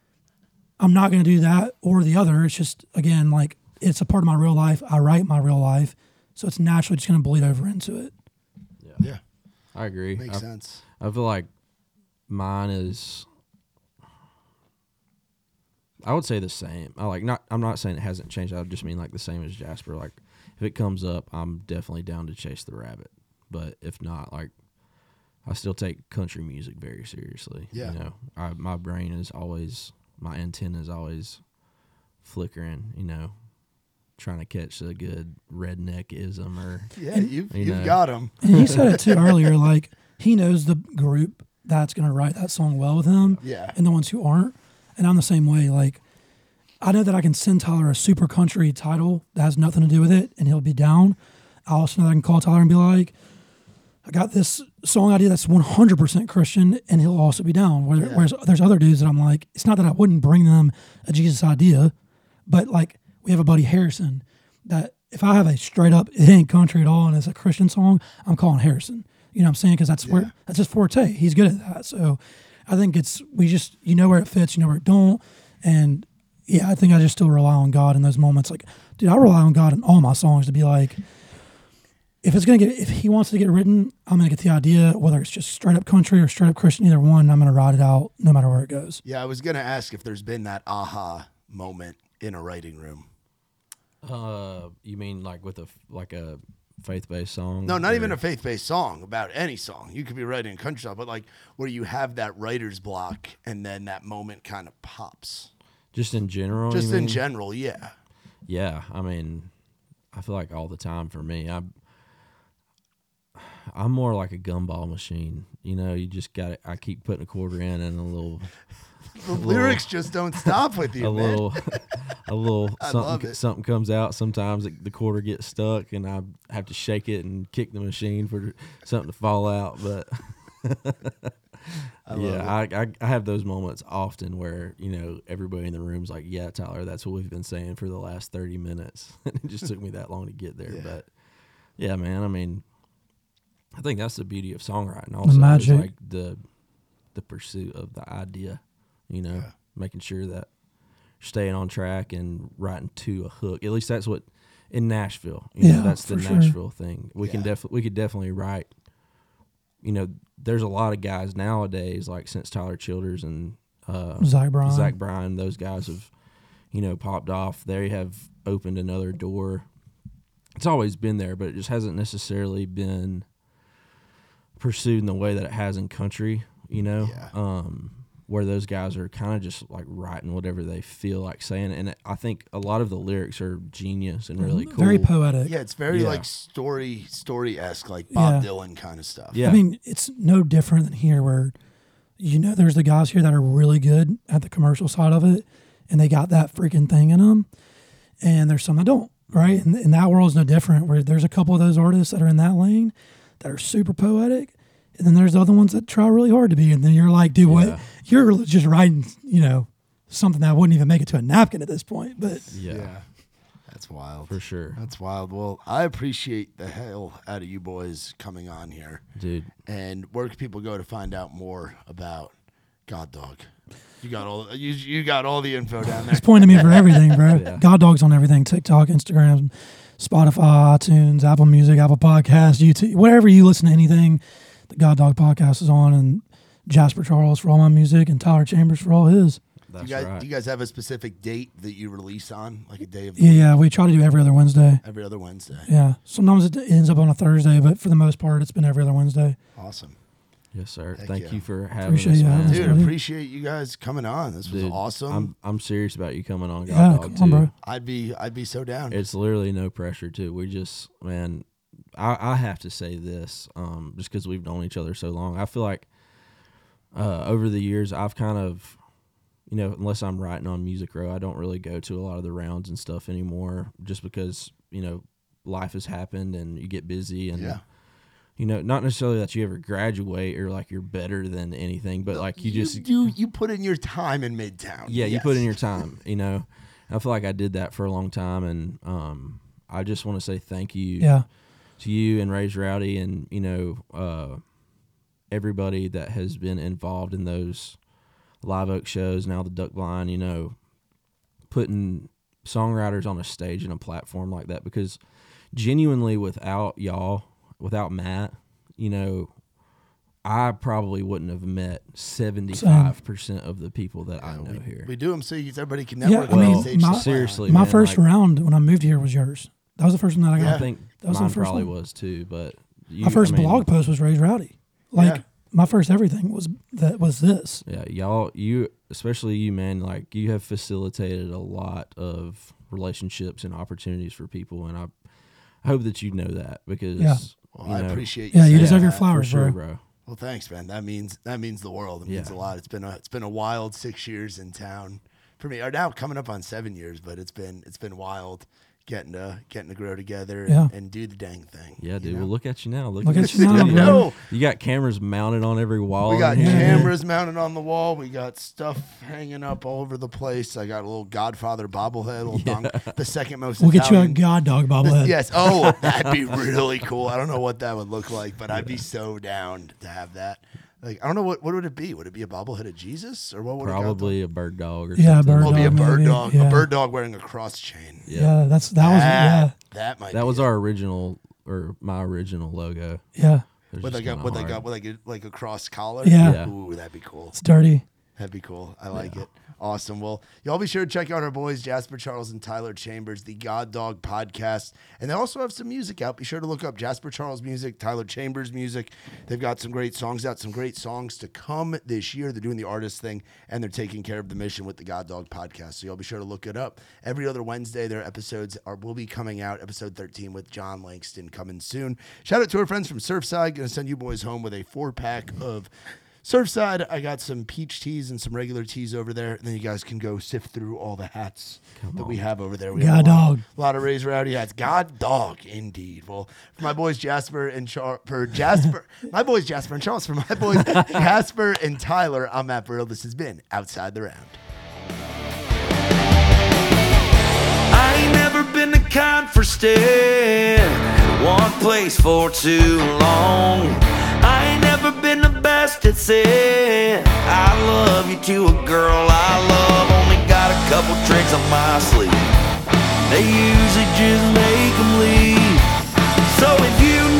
I'm not going to do that or the other. It's just, again, like it's a part of my real life. I write my real life. So it's naturally just going to bleed over into it.
Yeah.
I agree.
Makes
I,
sense.
I feel like mine is, I would say the same. I like not. I'm not saying it hasn't changed. I would just mean like the same as Jasper. Like if it comes up, I'm definitely down to chase the rabbit. But if not, like I still take country music very seriously.
Yeah.
You know, I, my brain is always, my antenna is always flickering. You know, trying to catch a good redneckism or
Yeah, you've,
You
you've
know.
got them.
And he said it too earlier, like he knows the group that's going to write that song well with him
Yeah.
and the ones who aren't. And I'm the same way. Like, I know that I can send Tyler a super country title that has nothing to do with it, and he'll be down. I also know that I can call Tyler and be like, I got this song idea that's one hundred percent Christian, and he'll also be down. Whereas,
Yeah.
whereas there's other dudes that I'm like, it's not that I wouldn't bring them a Jesus idea, but like we have a buddy Harrison that if I have a straight up, it ain't country at all, and it's a Christian song, I'm calling Harrison. You know what I'm saying? Because that's
Yeah.
where that's his forte. He's good at that. So I think it's, we just, you know where it fits, you know where it don't. And yeah, I think I just still rely on God in those moments. Like, dude, I rely on God in all my songs to be like, if it's gonna get, if he wants to get written, I'm gonna get the idea, whether it's just straight up country or straight up Christian, either one. I'm gonna ride it out no matter where it goes.
Yeah, I was gonna ask if there's been that aha moment in a writing room.
Uh, you mean like with a like a faith-based song?
No, not
or-
even a faith-based song, about any song. You could be writing a country song, but like where you have that writer's block and then that moment kind of pops.
Just in general.
Just
you
in
mean?
general, yeah.
Yeah, I mean, I feel like all the time for me, I'm I'm more like a gumball machine. You know, you just got I keep putting a quarter in and a little
The lyrics just don't stop with you,
a
man.
little a little
I love
something
it.
something comes out. Sometimes it, the quarter gets stuck and I have to shake it and kick the machine for something to fall out. But
I love
yeah, I, I I have those moments often where, you know, everybody in the room's like, yeah, Tyler, that's what we've been saying for the last thirty minutes. It just took me that long to get there.
Yeah.
But yeah, man, I mean, I think that's the beauty of songwriting also.
magic.
Is like the the pursuit of the idea, you know,
Yeah.
making sure that you're staying on track and writing to a hook. At least that's what in Nashville, you
Yeah,
know, that's the
for sure.
Nashville thing. We can
Yeah.
definitely we could definitely write. You know, there's a lot of guys nowadays, like since Tyler Childers and uh,
Zach Bryan.
Zach Bryan, those guys have, you know, popped off. They have opened another door. It's always been there, but it just hasn't necessarily been pursued in the way that it has in country, you know,
Yeah.
um, where those guys are kind of just like writing whatever they feel like saying. And I think a lot of the lyrics are genius and really cool.
Very poetic.
Yeah, it's very
Yeah.
like story story esque, like Bob
Yeah.
Dylan kind of stuff.
Yeah.
I mean, it's no different than here where, you know, there's the guys here that are really good at the commercial side of it, and they got that freaking thing in them, and there's some that don't, right? And, and that world's no different, where there's a couple of those artists that are in that lane that are super poetic, and then there's the other ones that try really hard to be, and then you're like, dude,
Yeah.
what? You're just writing, you know, something that wouldn't even make it to a napkin at this point, but
Yeah,
That's wild.
for sure.
That's wild. Well, I appreciate the hell out of you boys coming on here.
Dude,
And where can people go to find out more about God Dog? You got all you, you got all the info down there.
it's pointing to me for everything, bro.
Yeah.
God Dog's on everything: TikTok, Instagram, Spotify, iTunes, Apple Music, Apple Podcasts, YouTube, wherever you listen to anything. The God Dog podcast is on, and Jasper Charles for all my music, and Tyler Chambers for all his.
Do
that's
you guys,
right.
do you guys have a specific date that you release on, like a day of the
Yeah,
week?
yeah, we try to do every other Wednesday.
Every other Wednesday.
Yeah, sometimes it ends up on a Thursday, but for the most part, it's been every other Wednesday.
Awesome.
Yes, sir.
Heck
Thank
yeah.
you for having
Appreciate
us,
you
man.
having us,
Dude,
buddy.
appreciate you guys coming on. This was
Dude,
awesome.
I'm I'm serious about you coming on God
Yeah,
Dog
come
too.
on, bro.
I'd be I'd be so down.
It's literally no pressure too. We just, man, I, I have to say this, um, just because we've known each other so long. I feel like uh, over the years, I've kind of, you know, unless I'm writing on Music Row, I don't really go to a lot of the rounds and stuff anymore, just because, you know, life has happened and you get busy and.
Yeah.
You know, not necessarily that you ever graduate or like you're better than anything, but like you, just
you you put in your time in Midtown.
yeah, you
Yes.
put in your time, you know. I feel like I did that for a long time, and um, I just want to say thank you
Yeah,
to you and Raise Rowdy and, you know, uh, everybody that has been involved in those Live Oak shows, now the Duck Blind, you know, putting songwriters on a stage and a platform like that, because genuinely without y'all, without Matt, you know, I probably wouldn't have met seventy-five percent of the people that I know here.
We do them so you, everybody can
Yeah,
network.
I
on
mean,
the stage
my-
to
seriously,
plan.
my
man,
first
like-
round when I moved here was yours. That was the first one that I got.
I think
That was the
mine
first
probably
one.
was too, but you,
My first
I mean,
blog post was Raise Rowdy. Like
Yeah.
my first everything was that was this.
Yeah, y'all, you, especially you, man, like you have facilitated a lot of relationships and opportunities for people, and I, I hope that you know that because
Yeah.
Well,
you
I
know,
appreciate you.
Yeah, you
saying
deserve your
that.
for
flowers,
sure,
bro.
bro.
Well, thanks, man. That means that means the world. It means
Yeah.
a lot. It's been a it's been a wild six years in town for me. Or now coming up on seven years, but it's been it's been wild getting to getting to grow together and,
Yeah.
and do the dang thing.
Yeah,
you
dude.
know?
Well, look at you now. Look,
Look
at
at
the
you now,
studio.
bro.
know.
You got cameras mounted on every wall.
We got
in here.
cameras mounted on the wall. We got stuff hanging up all over the place. I got a little Godfather bobblehead, a little
Yeah.
dong, the second most.
We'll get you a
Italian-
God Dog
This-
bobblehead.
yes. Oh, that'd be really cool. I don't know what that would look like, but I'd be so down to have that. Like, I don't know what what would it be? Would it be a bobblehead of Jesus, or what would
Probably a bird dog or
Yeah,
something.
bird
it It'll be a
dog,
bird
maybe.
dog,
Yeah.
a bird dog wearing a cross chain.
Yeah, that's that was yeah.
that might.
That
be
was
it.
our original or my original logo.
Yeah.
They're
What
just
they got?
kinda
What they
hard.
got? What like a, like a cross collar?
Yeah.
Yeah.
Ooh, that'd be cool.
It's dirty.
That'd be cool. I like it. Awesome. Well, y'all be sure to check out our boys, Jasper Charles and Tyler Chambers, the God Dog podcast. And they also have some music out. Be sure to look up Jasper Charles music, Tyler Chambers music. They've got some great songs out, some great songs to come this year. They're doing the artist thing, and they're taking care of the mission with the God Dog podcast. So y'all be sure to look it up. Every other Wednesday, their episodes are will be coming out. Episode thirteen with John Langston coming soon. Shout out to our friends from Surfside. Going to send you boys home with a four-pack of Surfside. I got some peach teas and some regular teas over there, and then you guys can go sift through all the hats that we have over there. We have
God
a lot,
Dog.
a lot of Raise Rowdy hats. God Dog, indeed. Well, for my boys Jasper and Char- for Jasper, my boys Jasper and Charles, for my boys Jasper and Tyler, I'm Matt Burrell. This has been Outside the Round.
I ain't never been the kind for staying in one place for too long. I ain't never been the best at saying I love you to a girl I love. Only got a couple tricks up my sleeve. They usually just make them leave. So if you